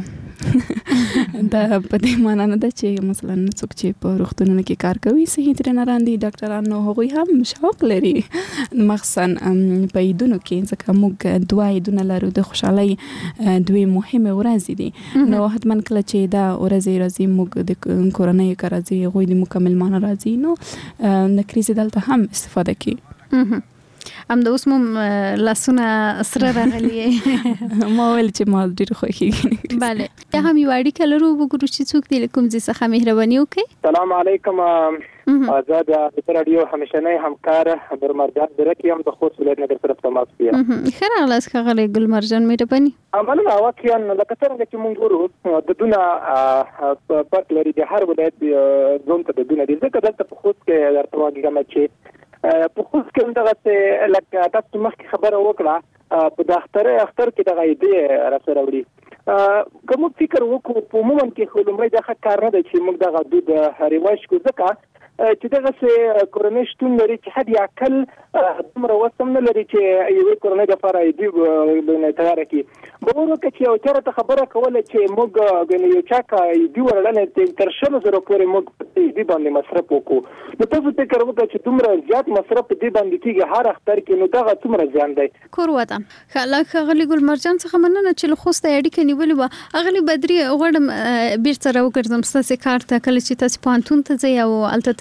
[SPEAKER 8] دا په دې معنی نه ده چې مثلا څوک چې په روغتونونو کې کار کوي صحي ترینران دي ډاکټران نو هغوی هم شوق لري مخصوصا په عیدونو کې ځکه موږ دوه عیدونه لرو د خوشحالۍ دوی مهمه ورځې دي نو حتما کله چې دا ورځې راځي موږ د کورنۍ کار راځي هغوی د مکمل معنی راځي نو نکریزې دلته هم استفاده کوي
[SPEAKER 9] ام د اوس مو لاسونه سره راغلي
[SPEAKER 8] ما ویل چې ما ډېر خوښیږي
[SPEAKER 9] bale یا هم یو اړیکه لرو وګورو چې څوک دی کوم ځای څخه مهرباني وکړي
[SPEAKER 12] السلام علیکم آزاد د رادیو همیشنۍ همکار ګلمرجان درک یم د خوست ولایت نګر طرف تماس کوي
[SPEAKER 9] خیر اغلاس خغلی ګلمرجان مهرباني
[SPEAKER 12] عملنا واقعا لکه څنګه چې مونږ ورو د دونه پټ لري د هر ولایت زون ته د دونه دي ځکه دلته په خوست کې درته وایم چې په خوست کې دغه لکه تاسو مخکې خبره وکړه په د اختر اختر کې دغه ایدې را سره وړي کوم فکر وکړو په عموما کې خو لومړی دغه کار نه دی چې موږ دغه دود رواج کو ځکه چې دغه څه کورنۍ شتون لري چې حد یاکل دومره وسم نه لري چې یوې کورنۍ لپاره ایدې نه تیار کړي به ورکه چې یو چېرته خبره کوله چې موږ غني یو چا کا ایدې ورلنه تر شلو زره پورې موږ ایدې باندې مصرف وکړو نو تاسو فکر وکړئ چې دومره زیات مصرف دې باندې کېږي هر اختر کې نو دغه څومره زیان دی
[SPEAKER 9] کور وطن خلک غلي ګلمرجان څخه مننه چې خوسته اړیکه نیولې و اغلی بدري غړم بیرته راوګرځم ستاسو کارته کله چې تاسو پانتون ته ځي او الته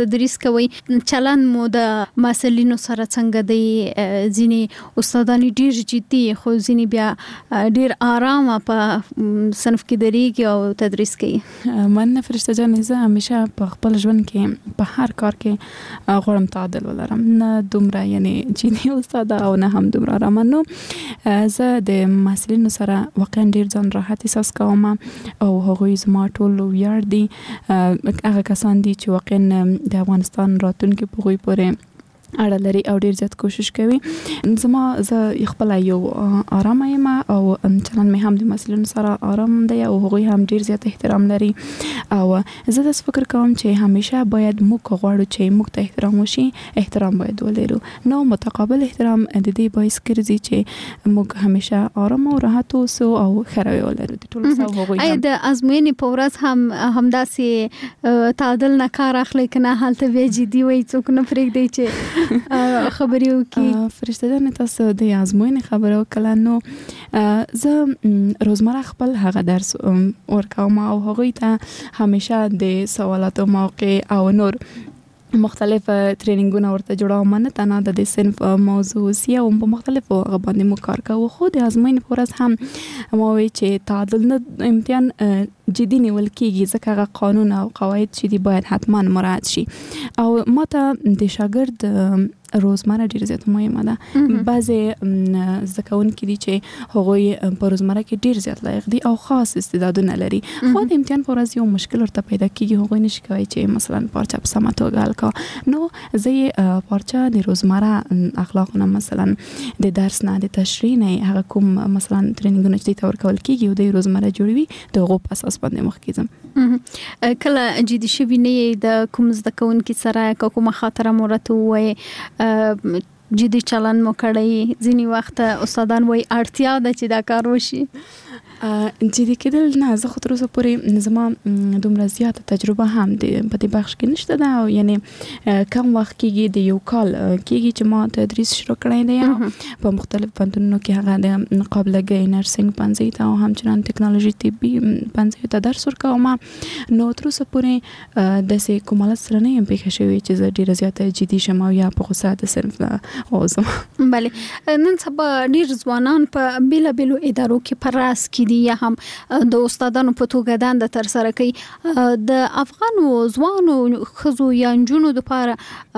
[SPEAKER 9] تدریس کوي چلند مو د مسلینو سره څنګه دی ځینی استادان ډیر جدي خو ځینی بیا ډیر آرامه په صنف کې دریږي او تدریس کوي
[SPEAKER 8] من فرشته جان زه همیشه په خپل ژوند کې په هر کار کې غواړم تعادل ولرم نه دومره یعنی جدي استاد او نه هم دومره آرامه نو زه د مسلینو سره واقعا ډیر ځان راحت احساس کوم او هغوی زما ټول ویاړ دي هغه کسان دي چې واقعا د افغانستان راتلونکي په غوي پورې اړه لري او ډیر زیات کوشش کوي زما زه خپل یو آرام یم او چلن مې هم د مسلونو سره آرام دی او هغوی هم ډیر زیات احترام لري او زه د فکر کوم چې همیشه باید موږ غواړو چې موږ ته احترام وشي احترام باید ولرو نو متقابل احترام د دې باعث ګرځي چې موږ همیشه آرام او راحت اوسو او خروي ولرو د ټول څه هغوی
[SPEAKER 9] هم د ازموینې په ورځ هم همداسې تعادل نه کار اخلي کنه حالت به جدي وي څوک نه پرېږدي چې خبرې وکړي
[SPEAKER 8] فرشته جان تاسو د ازموینې خبرو کله نو زه روزمره خپل هغه درس ورکوم او هغوی ته همیشه د سوالاتو موقع او نور مختلف ټریننګونه ورته جوړوم نه تنه د دې صنف موضوع سی او په مختلفو هغه باندې مو کار کوو خو د ازموینې پر ورځ هم مو وی چې تعادل نه امتحان جدي نیول کیږي ځکه هغه قانون او قواعد چې دی باید حتما مراعات شي او ماته د شاګرد روزمره ډیر زیات مهمه ده بعضی ځکهون کې دي چې هغوی په روزمره کې ډیر زیات لایق دي او خاص استعدادونه لري خو د امتحان پر ورځ یو مشکل ورته پیدا کیږي هغوی نشي کوي چې مثلا پارچه په سمه توګه حل کا نو زه پارچه د روزمره اخلاقونه مثلا د درس نه د تشریح نه هغه کوم مثلا ټریننګونه چې تور کول کیږي او د روزمره جوړوي د غو په اساس باندې مخ کیږم
[SPEAKER 9] کله جدي شوی نه د کوم زده کوونکي سره کومه خاطره مرته وای جدي چلن مو کړی ځینی وخت استادان وای اړتیا ده چې دا کار وشي
[SPEAKER 8] جدي کېدل نه زه خو تر اوسه پورې زما دومره زیاته تجربه هم د په دې بخش کې نشته ده او یعنی کم وخت کېږي د یو کال کېږي چې ما تدریس شروع کړی دی په مختلف پوهنتونونو کې هغه د قابله ګۍ نرسنګ پنځه ته او همچنان ټیکنالوژي طبي پنځه ته درس ورکوم نو تر اوسه پورې د سې کومه سره نه یم پېښه شوې چې زه ډیره زیاته جدي شم او یا په غوسه د صنف نه اوسم
[SPEAKER 9] بله نن سبا ډیر ځوانان په بیلا بیلو ادارو کې پر راس کې یا هم د استادانو په توګه دنده تر سره کوي د افغان ځوانو خزو یا نجونو لپاره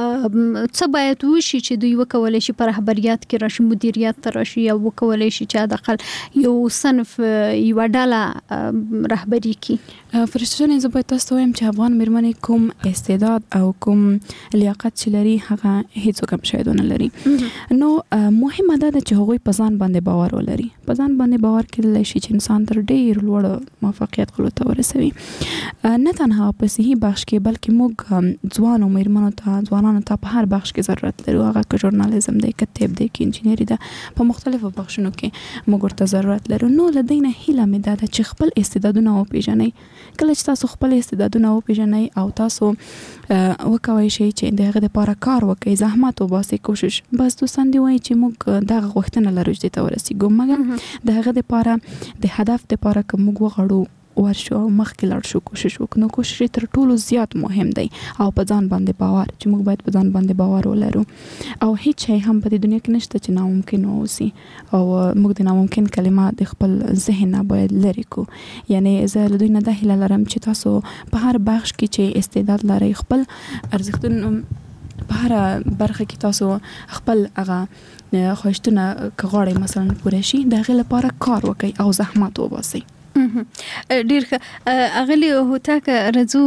[SPEAKER 9] څه باید وشي چې دوی وکولای شي په رهبریت کې راشي مدیریت ته راشي یا وکولای شي چې د اقل یو صنف یو ډله رهبری کوي
[SPEAKER 8] فرشته جان زه باید تاسو وایم چې افغان مېرمنې کوم استعداد او کوم لیاقت چې لري هغه هیڅ کوم شاید نه لري نو مهمه ده چې هغوی په ځان باندې باور ولري په ځان باندې باور کېدلی شي چې انسان تر ډیر لوړ موفقیت خلو ته ورسوي نه تنها په صحي بخش کې بلکې موږ ځوانو مېرمنو ته ځوانانو ته په هر بخش کې ضرورت لرو هغه که ژورنالیزم دی که طب دی که انجینری ده په مختلفو بخشونو کې موږ ورته ضرورت لرو نو له دې نه هیله مې ده چې خپل استعدادونه وپېژنئ کله چې تاسو خپل استعدادونه وپېژنئ او تاسو وکوئ شئ چې د هغه لپاره کار وکړئ زحمت وباسئ کوشش بس دوستان دی وایي چې موږ دغه غوښتنه لرو چې ته ورسېږو مګر د هغه لپاره د هدف لپاره که موږ وغواړو ورشو مخکې لاړ شو کوشش وکړو کوشش تر ټولو زیات مهم دی او په ځان باندې باور چې موږ باید په ځان باندې باور ولرو او هیڅ شی هم په دې دنیا کې نشته چې ناممکن اوسي او موږ د ناممکن کلمه د خپل ذهن نه باید لرې کو یعنی زه له دوی نه دا هیله لرم چې تاسو په هر بخش کې چې استعداد لرئ خپل ارزښتونه په هر برخه کې تاسو خپل هغه خوښتونه کغړې مثلا پوره شي د هغه لپاره کار وکړئ او زحمت وباسئ
[SPEAKER 9] ډیر اغلی هوتاک رزو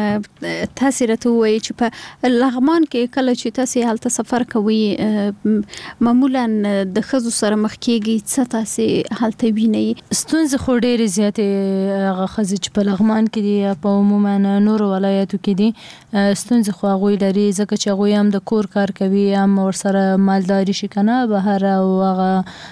[SPEAKER 9] تاسو راته وایي چې په لغمان کې کله چې تاسو هلته سفر کوي معمولا د خزو سره مخ کېږي څه تاسو هلته ویني
[SPEAKER 10] ستونزې خو ډېرې زیاتې هغه خزې چې په لغمان کې دي په عموما نور ولایتو کې دي ستونزې خو هغوی لري ځکه چې هغوی هم د کور کار کوي هم ورسره مالداري شي که نه بهر او هغه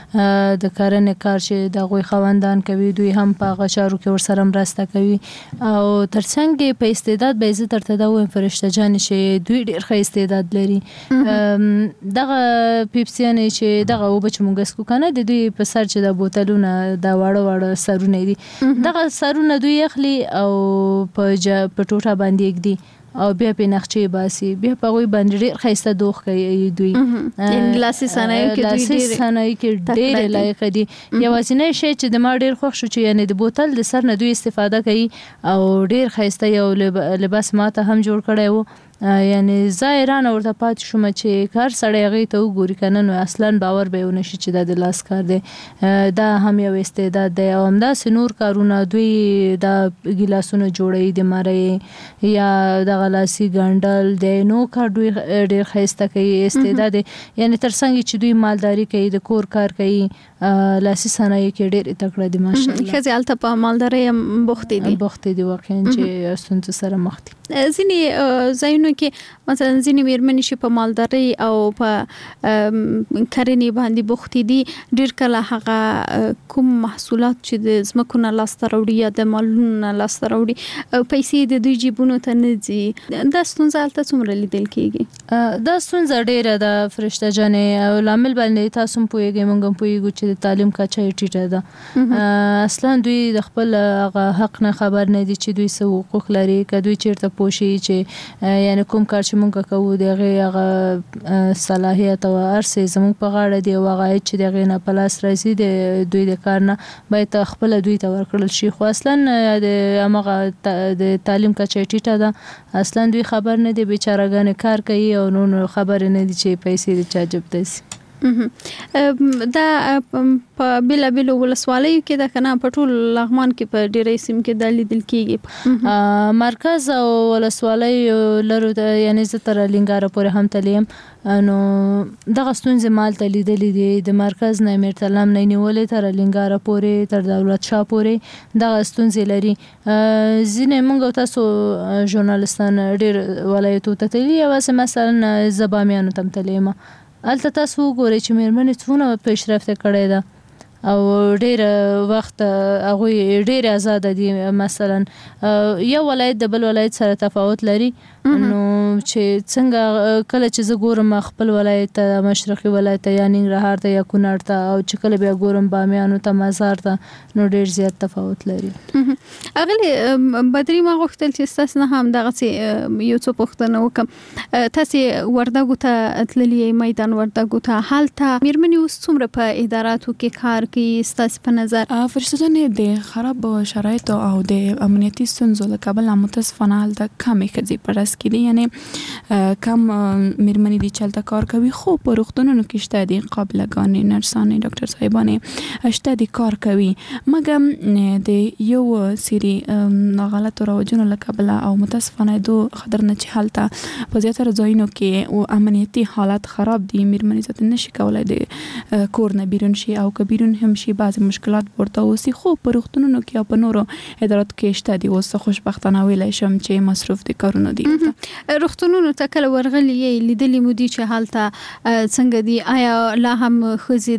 [SPEAKER 10] د کرنې کار چې د هغوی خاوندان کوي دوی هم په هغه چارو کې ورسره مرسته کوي او ترڅنګ په استعداد به زه درته دا وایم فرشته جان چې دوی ډېر ښه استعداد لري دغه پیپسیانې چې دغه اوبه چې موږ څښو که نه د دوی په سر چې د بوتلونه دا واړه واړه سرونه دي دغه سرونه دوی اخلي او په په ټوټه باندې ږدي او بیا په نقشې باسي بیا په وی باندې ډیر خسته دوخ کوي دوی
[SPEAKER 9] ان لاسي صنایع کې دوی ډیر
[SPEAKER 10] لاسي صنایع کې ډیر لایق دي یوازینی شی چې د ما ډیر خوښ شو چې یعنی د بوتل د سر نه دوی استفاده کوي او ډیر خسته یو لباس ماته هم جوړ کړی وو یعنی ظاهرانه ورته پات شوم چې کار سړی غي ته وګوري کنه نو اصلا باور به ونه شي چې د لاس کار دی دا هم یو استعداد دی او همدا سنور کارونه دوی د ګلاسونو جوړي د مړی یا د غلاسي ګندل د نو کار دوی ډیر خسته کوي استعداد یعنی ترڅنګ چې دوی مالداري کوي د کور کار کوي لاسي صنایع کې ډیر تکړه دي ماشاءالله
[SPEAKER 9] خزي الته په مالداري بوختي دي
[SPEAKER 10] بوختي دي واقعا چې ستونزه سره مخ دي
[SPEAKER 9] ځینې ځایونو کې مثلا ځینې میرمنې چې په مالداري او په کرنې باندې بوختي دي ډیر کله هغه کوم محصولات چې د زمکو نه لاسته راوړي یا د مالونو نه لاسته راوړي پیسې د دوی جیبونو ته نه ځي دا ستونزه الته څومره لیدل کیږي
[SPEAKER 10] دا ستونزه ډیره ده فرشته جانې او لامل باندې تاسو هم پوهیږئ موږ هم پوهیږو چې د تعلیم کچه ټیټه ده اصلا دوی د خپل حق نه خبر نه دي چې دوی څه حقوق لري که دوی چیرته پوښي چې یعنی کوم کار چې مونږ کوو دغه هغه صلاحیت او ارسه زموږ په غاړه دی او هغه چې دغه نه پلاس راځي د دوی د کار نه باید خپل دوی ته ورکړل شي خو اصلا د هغه د تعلیم کچه ټیټه ده اصلا دوی خبر نه دي بیچارهګان کار کوي او نو خبر نه دي چې پیسې چا جب دي
[SPEAKER 9] دا په بلا بلا ولسوالۍ کې دا کنه په ټول لغمان کې په ډیرې سیم کې د لیدل کېږي
[SPEAKER 10] مرکز او ولسوالۍ لرو د یعنی زه تر لنګاره پورې هم تلیم نو دغه ستونزې مال ته لیدلې دي د مرکز نه مرتلم نه نیولې تر لنګاره پورې تر دولت شاه پورې دغه ستونزې لري ځینې موږ تاسو ژورنالستان ډیر ولایتو ته تللی او مثلا زبامیانو تم تلیم الته تاسو وګورئ چې میرمنې څونه پیشرفته کړې ده او ډیر وخت هغه ډیر آزاد دي مثلا یو ولایت د بل ولایت سره تفاوت لري نو چې څنګه کله چې زه ګورم خپل ولایت مشرقي ولایت یا ننګرهار ته یا کونړ ته او چې کله بیا ګورم بامیانو ته مزار ته نو ډیر زیات تفاوت لري
[SPEAKER 9] اغلی بدري ما غوښتل چې تاسو نه هم دغه یو څه پوښتنه وکم تاسو وردګو ته تللی میدان وردګو ته حالت میرمنې اوس څومره په اداراتو کې کار کوي ستاسو په نظر
[SPEAKER 8] فرشته‌جانې د خراب شرایطو او د امنیتي ستونزو له کبله متاسفانه د کمې ښځې په رس کې دي یعنی کم میرمنې دي چې هلته کار کوي خو په روغتونونو کې شته دي قابله‌ګانې نرسانې ډاکټر صاحبانې شته دي کار کوي مګر د یو سری غلطو رواجونو له کبله او متاسفانه دو خطر نه چې هلته په زیاتره ځایونو کې او امنیتي حالت خراب دي میرمنې ذات نشي کولای د کور نه بیرون شي او که بیرون هم شي بعضی مشکلات ورته اوسي خو په روغتونونو کې او په نورو اداراتو کې شته دي اوس خوشبختانه ویلای شم چې مصروف دي کارونه دي
[SPEAKER 9] روغتونونو ته کله ورغلي لیدلې مودي چې حالت څنګه دي آیا لا هم خزي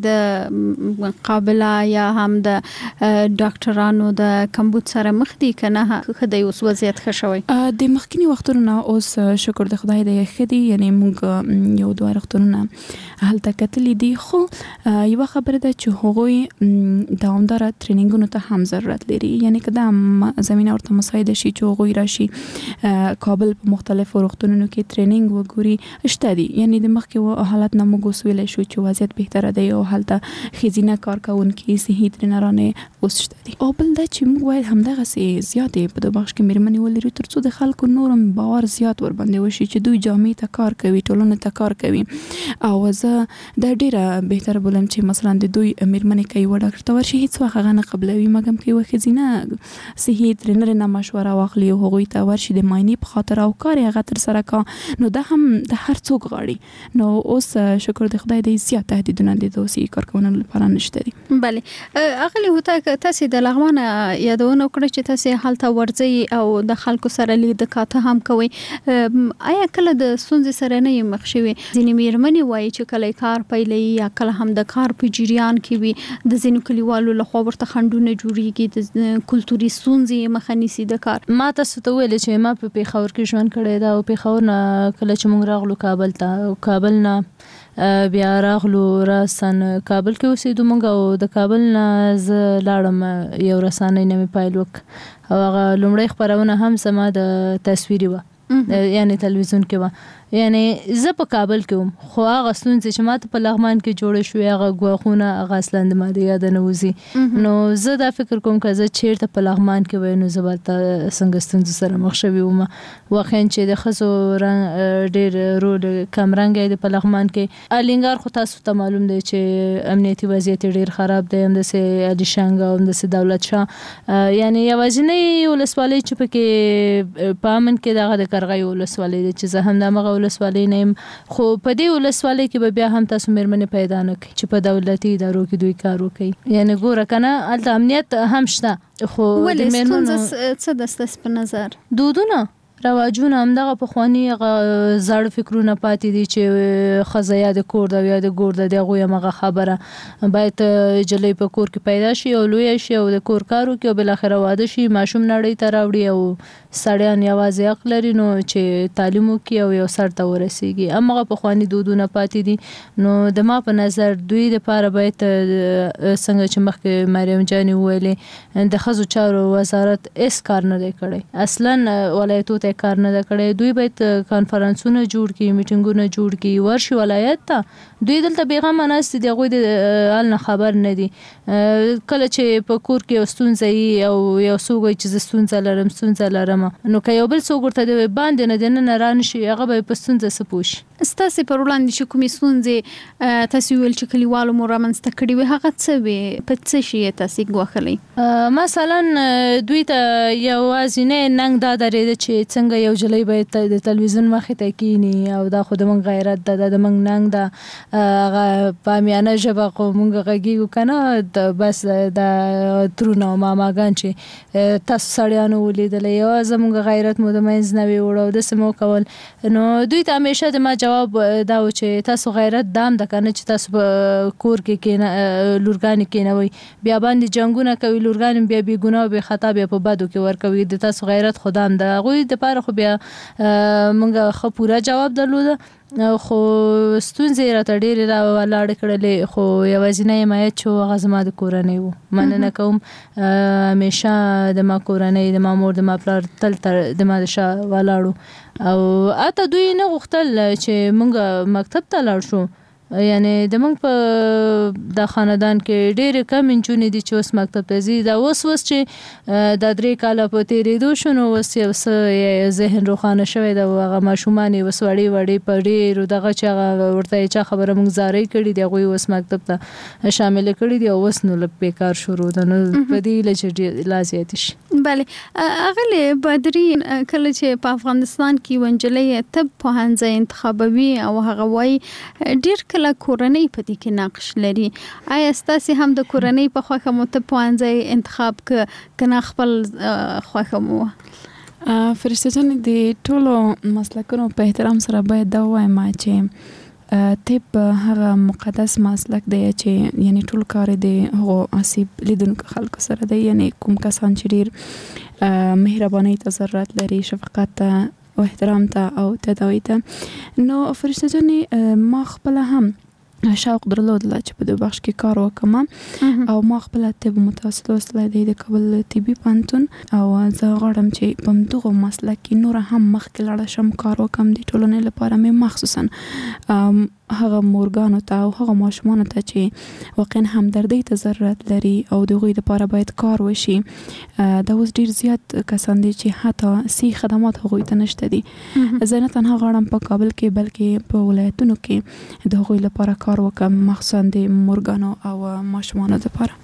[SPEAKER 9] د قابله یا هم د ډاکټرانو د کمبود سره مخ دي کنه خدای اوس وضعیت ښه شوی
[SPEAKER 8] د مخکینی وختونو اوس شکر د خدای د خدي یعنی موږ یو دوه وختونو هلته کتلې دي خو یو خبره ده چې هغوی دوامدار ټریننګونو ته هم ضرورت لري یعنی کدا زمينه ورته مساعده شي چې هغوی راشي کابل په مختلفو روغتونونو کې ټریننګ وګوري شته دي یعنی د مخکې حالت نه موږ وسویل شو چې وضعیت بهتره دی او حالت خزینه کارکونکو صحي ترنرانه اوس شته دي او بل دا چې موږ باید همدغه سي زیاتې په دغه بخش کې میرمنې ولري ترڅو د خلکو نورم باور زیات ور باندې وشي چې دوی جامع ته کار کوي ټولنه ته کار کوي او زه د ډیره بهتر بولم چې مثلا د دوی میرمنې کوي و ډاکټر ته ورشي هیڅ وخت غنه قبلوي مګم کوي وخزینه صحي ترنر نه مشوره واخلي او هغوی ته ورشي د مایني په خاطر او کار هغه تر سره کا نو دا هم د هر څوک غاړي نو اوس شکر د خدای د زیات تهدیدونه د دوسی کارکونکو لپاره نشته دي
[SPEAKER 9] بله اغلی هوته تاسو د لغمان یادونه کړی چې تاسو حالت ورځي او د خلکو سره لید کاته هم کوي آیا کله د سونځ سره نه مخ شوي ځینې میرمنې وایي چې کله کار پیلې یا کله هم د کار په جریان کې وي د ځینو کلیوالو له خوا ورته خندونه جوړیږي د کلتوري سونځې مخنیسي د کار
[SPEAKER 10] ما تاسو ته ویل چې ما په پیښور کې ژوند کړی دا او پیښور نه کله چې موږ راغلو کابل ته او کابل نه بیا راغلو راسن کابل کې اوسېدو موږ او د کابل نه ز لاړم یو رسانې نه مې پایل وک او هغه لومړی خبرونه هم سما د تصویري و یعنی تلویزیون کې و یعنی زه په کابل کې وم خو هغه ستونزې چې ماته په لغمان کې جوړې شوې هغه ګواښونه هغه اصلا د ما د یاده نه وځي نو زه دا فکر کوم که زه چیرته په لغمان کې وای نو زه به څنګه ستونزو سره مخ شوې وم واقعا چې د ښځو رنګ ډېر رول کم رنګی دی په لغمان کې الینګار خو تاسو ته معلوم دی چې امنیتي وضعیت ډېر خراب دی همداسې علیشنګ او همداسې دولت شاه یعنی یوازینۍ ولسوالۍ چې پکې په امن کې دغه د کرغۍ ولسوالۍ دی چې زه هم د همغه ولسوالۍ نه یم خو په دې ولسوالۍ کې به بیا هم تاسو مېرمنې پیدا نه کړئ چې په دولتي ادارو کې دوی کار وکړي یعنی ګوره که نه هلته امنیت هم شته خو
[SPEAKER 9] ولې ستونزه څه ده ستاسو په نظر؟
[SPEAKER 10] دودونه رواجونه همدغه پخواني هغه زاړه فکرونه پاتې دي چې ښځه یا د کور ده یا د ګور ده د هغوی همغه خبره باید جلۍ په کور کې پیدا شي او لویه شي او د کور کار وکړي او بالاخره واده شي ماشوم نړۍ ته راوړي او سړیان یوازې حق لري نو چې تعلیم وکړي او یو سر ته ورسیږي همغه پخواني دودونه پاتې دي نو د ما په نظر دوی دپاره باید څنګه چې مخکې مریم جانې وویلې د ښځو چارو وزارت هېڅ کار نه دی کړی اصلا ولایتو ته کار نه ده کړی دوی باید کانفرنسونه جوړ کړي میټینګونه جوړ کړي ورشي ولایت ته دوی دلته بېغمه ناست دي هغوی د حال نه خبر نه دي کله چې په کور کې یو ستونزه وي او یو څوک وایي چې زه ستونزه لرم ستونزه لرم نو که یو بل څوک ورته د باندې نه دننه رانشي هغه به په ستونزه څه پوه شي
[SPEAKER 9] ستاسې پر وړاندې چې کومې ستونزې تاسو ویل چې کلیوالو مو رامنځته کړي وي هغه څه وې په څه شي یې تاسې ګواښلی
[SPEAKER 10] مثلا دوی ته یوازینی ننګ دا درېده چې څنګه یو جلۍ باید د تلویزیون مخې ته کینی او دا خو د موږ غیرت ده دا د موږ ننګ ده هغه په امیانه ژبه خو موږ غږیږو که نه بس د ترونه او ماماګان چې تاسو سړیانو ولیدلی یوازې موږ غیرت مو د منځ نه وي وړو داسې مو کول نو دوی ته همیشه د ما جواب دا و چې تاسو غیرت دام ده که نه چې تاسو په کور کې کېنه لورګانې کېنوئ بیا باندې جنګونه کوي لورګانې بیا بې ګناه او بې خطا بیا په بدو کې ورکوي د تاسو غیرت خو دام ده هغوی دپاره خو بیا مونږ ښه پوره جواب درلوده خو ستونزې راته ډېرې را ولاړې کړلې خو یوازینی حمایت چې و هغه زما د کورنۍ و مننه کوم همیشه د ما کورنۍ د ما مور د ما پلار تل د ما د شا ولاړو او حتی دوی نه غوښتل چې مونږ مکتب ته لاړ شو یعنی د موږ په دا خاندان کې ډېرې کم نجونې دي چې اوس مکتب ته ځي دا اوس اوس چې دا درې کاله په تېرېدو شو نو اوس یو څه ذهن روښانه شوی ده او هغه ماشومان یې اوس وړې وړې په ډېرو دغه چې هغه ورته یې چا خبره موږ زارۍ کړي دي هغوی اوس مکتب ته شامله کړي دي او اوس نو لږ بیکار شروع ده نو په دې هیله چې ډېر لا زیاتې شي
[SPEAKER 9] بله اغلې بدري کله چې په افغانستان کې یوه نجلۍ طب پوهنځی انتخابوي او هغه وایي ډېر کله کورنۍ په دې کې نقش لري آیا ستاسې هم د کورنۍ په خوښه مو طب پوهنځی انتخاب که که نه خپل خوښه مو
[SPEAKER 8] فرشته جانې د ټولو مسلکونو په احترام سره باید دا ووایم چې طب هغه مقدس مسلک دی چې یعنی ټول کار د هغو آسیب لیدونکو خلکو سره دی یعنی کوم کسان چې ډېر مهربانۍ ته ضرورت لري شفقت ته او احترام ته او تداوی ته نو فرشته جانې ما خپله هم شوق درلودله چې په دې بخش کې کار وکړم او ما خپله طب متوسط لوستلی دی د کابل طبي پوهنتون او زه غواړم چې په همدغو مسلک کې نوره هم مخکې لاړه شم کار وکړم د ټولنې لپاره مې مخصوصا هغه مورګانو ته او هغه ماشومانو ته چې واقعا همدردۍ ته ضرورت لري او د هغوی لپاره باید کار وشي دا اوس ډېر زیات کسان دي چې حتی سی خدمات هغوی ته نشته دي زه نه تنها غواړم په کابل کې بلکې په ولایتونو کې د هغوی لپاره کار وکړم مخصوصا د مورګانو او ماشومانو لپاره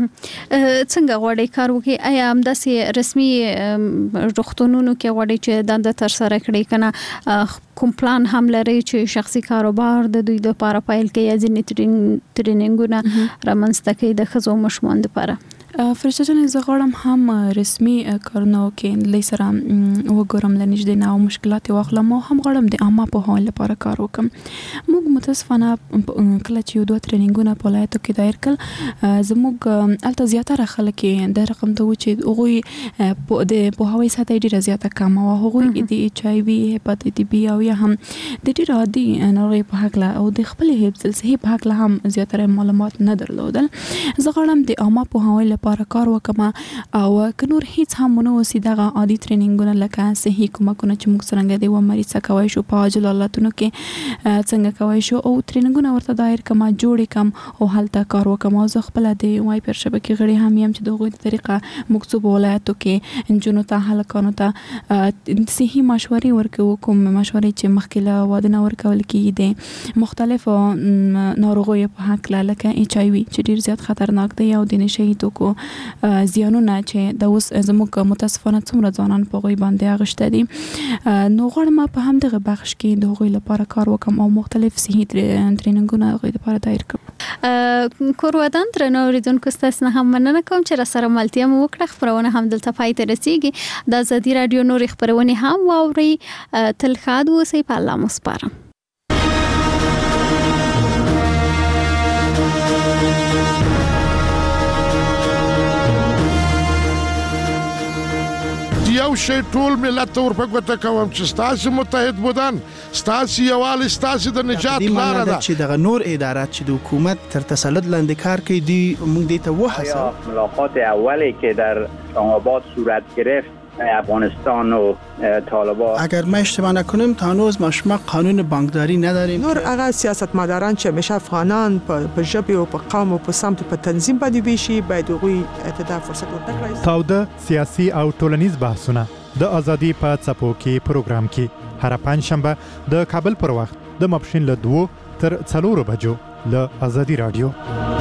[SPEAKER 9] څنګه غواړئ کار وکړئ آیا همداسې رسمي روغتونونو کې غواړئ چې دنده ترسره کړئ که نه کوم پلان هم لرئ چې شخصي کاروبار د دوی لپاره پیل کړئ یا ځینې ټرینینګونه رامنځته کړئ د ښځو او ماشومانو لپاره
[SPEAKER 8] فرشته جانې زه غواړم هم رسمي کارونو کې لی سره وګورم له نږدې نه او مشکلات یې واخلم او هم غواړم د عامه پوهاوي لپاره کار وکړم موږ متاسفانه کله چې یو دوه ټرینینګونه په ولایتو کې دایر کړل زموږ هلته زیاتره خلک یې دا رقم ته و چې هغوی د پوهاوي سطحه یې ډېره زیاته کمه وه هغوی د ایچ آی وي هیپاټایټس بي او یا هم د ډېرو عادي ناروغیو په هکله او د خپلې حفظ الصحې په هکله هم زیاتره معلومات نه درلودل زه غواړم د عامه پوهاوي لپاره لپاره کار وکم او که نور هیڅ هم نه وسی دغه عادي ټریننګونه لکه صحي کومکونه چې موږ څنګه دی و مریض کوي شو په عاجل حالتونو کې څنګه کوي شو او ټریننګونه ورته دایر کما جوړې کم او حالت کار وکم او زه خپل د وای پر شبکې غړي هم يم چې دغه طریقه مکتوب ولایتو کې انجونو ته هلکانو ته صحي مشورې ورکو کوم مشورې چې مخکله وادنه ورکول کیږي مختلفو ناروغیو په حق لکه ایچ آی وی چې ډیر زیات خطرناک دی او د نشي توکو زیانونه چې د اوس زموږ متاسفانه څومره ځوانان په غوي باندې اغشته دي نو غواړم په هم دغه بخش کې د غوي لپاره کار وکم او مختلف صحي ټریننګونه غوي لپاره دایر کوم
[SPEAKER 9] کورودان ترنو اوریدونکو ستاسو نه هم مننه کوم چې را سره ملتیا مو وکړه خبرونه هم دلته پای ته رسیږي د ازادي رادیو نور خبرونه هم واوري تل خاد وسی په الله مسپارم
[SPEAKER 13] یو شی ټول ملت ته ورپګوته کوم چې ستاسو متحد بودن ستاسو یوالي ستاسو د نجات لاره ده
[SPEAKER 14] چې دغه نور ادارات چې د حکومت تر تسلط لاندې کار کوي دی موږ دې ته وحسه
[SPEAKER 16] ملاقات اولی که در اسلام‌آباد صورت گرفت افغانستان و طالبان
[SPEAKER 14] اگر ما اشتباه نکنیم تا هنوز ما شما قانون بانکداری نداریم
[SPEAKER 17] نور هغه سیاستمداران چې همیشه افغانان په ژبه او په قوم او په سمت په تنظیم باندې ویشي باید غوي اتدا فرصت ورکړي
[SPEAKER 18] تاوده سیاسي او ټولنیز بحثونه د ازادي په څپو کې پروګرام کې هر پنځشنبه د کابل پر وخت د ماپښین له دوه تر څلورو بجو له ازادي رادیو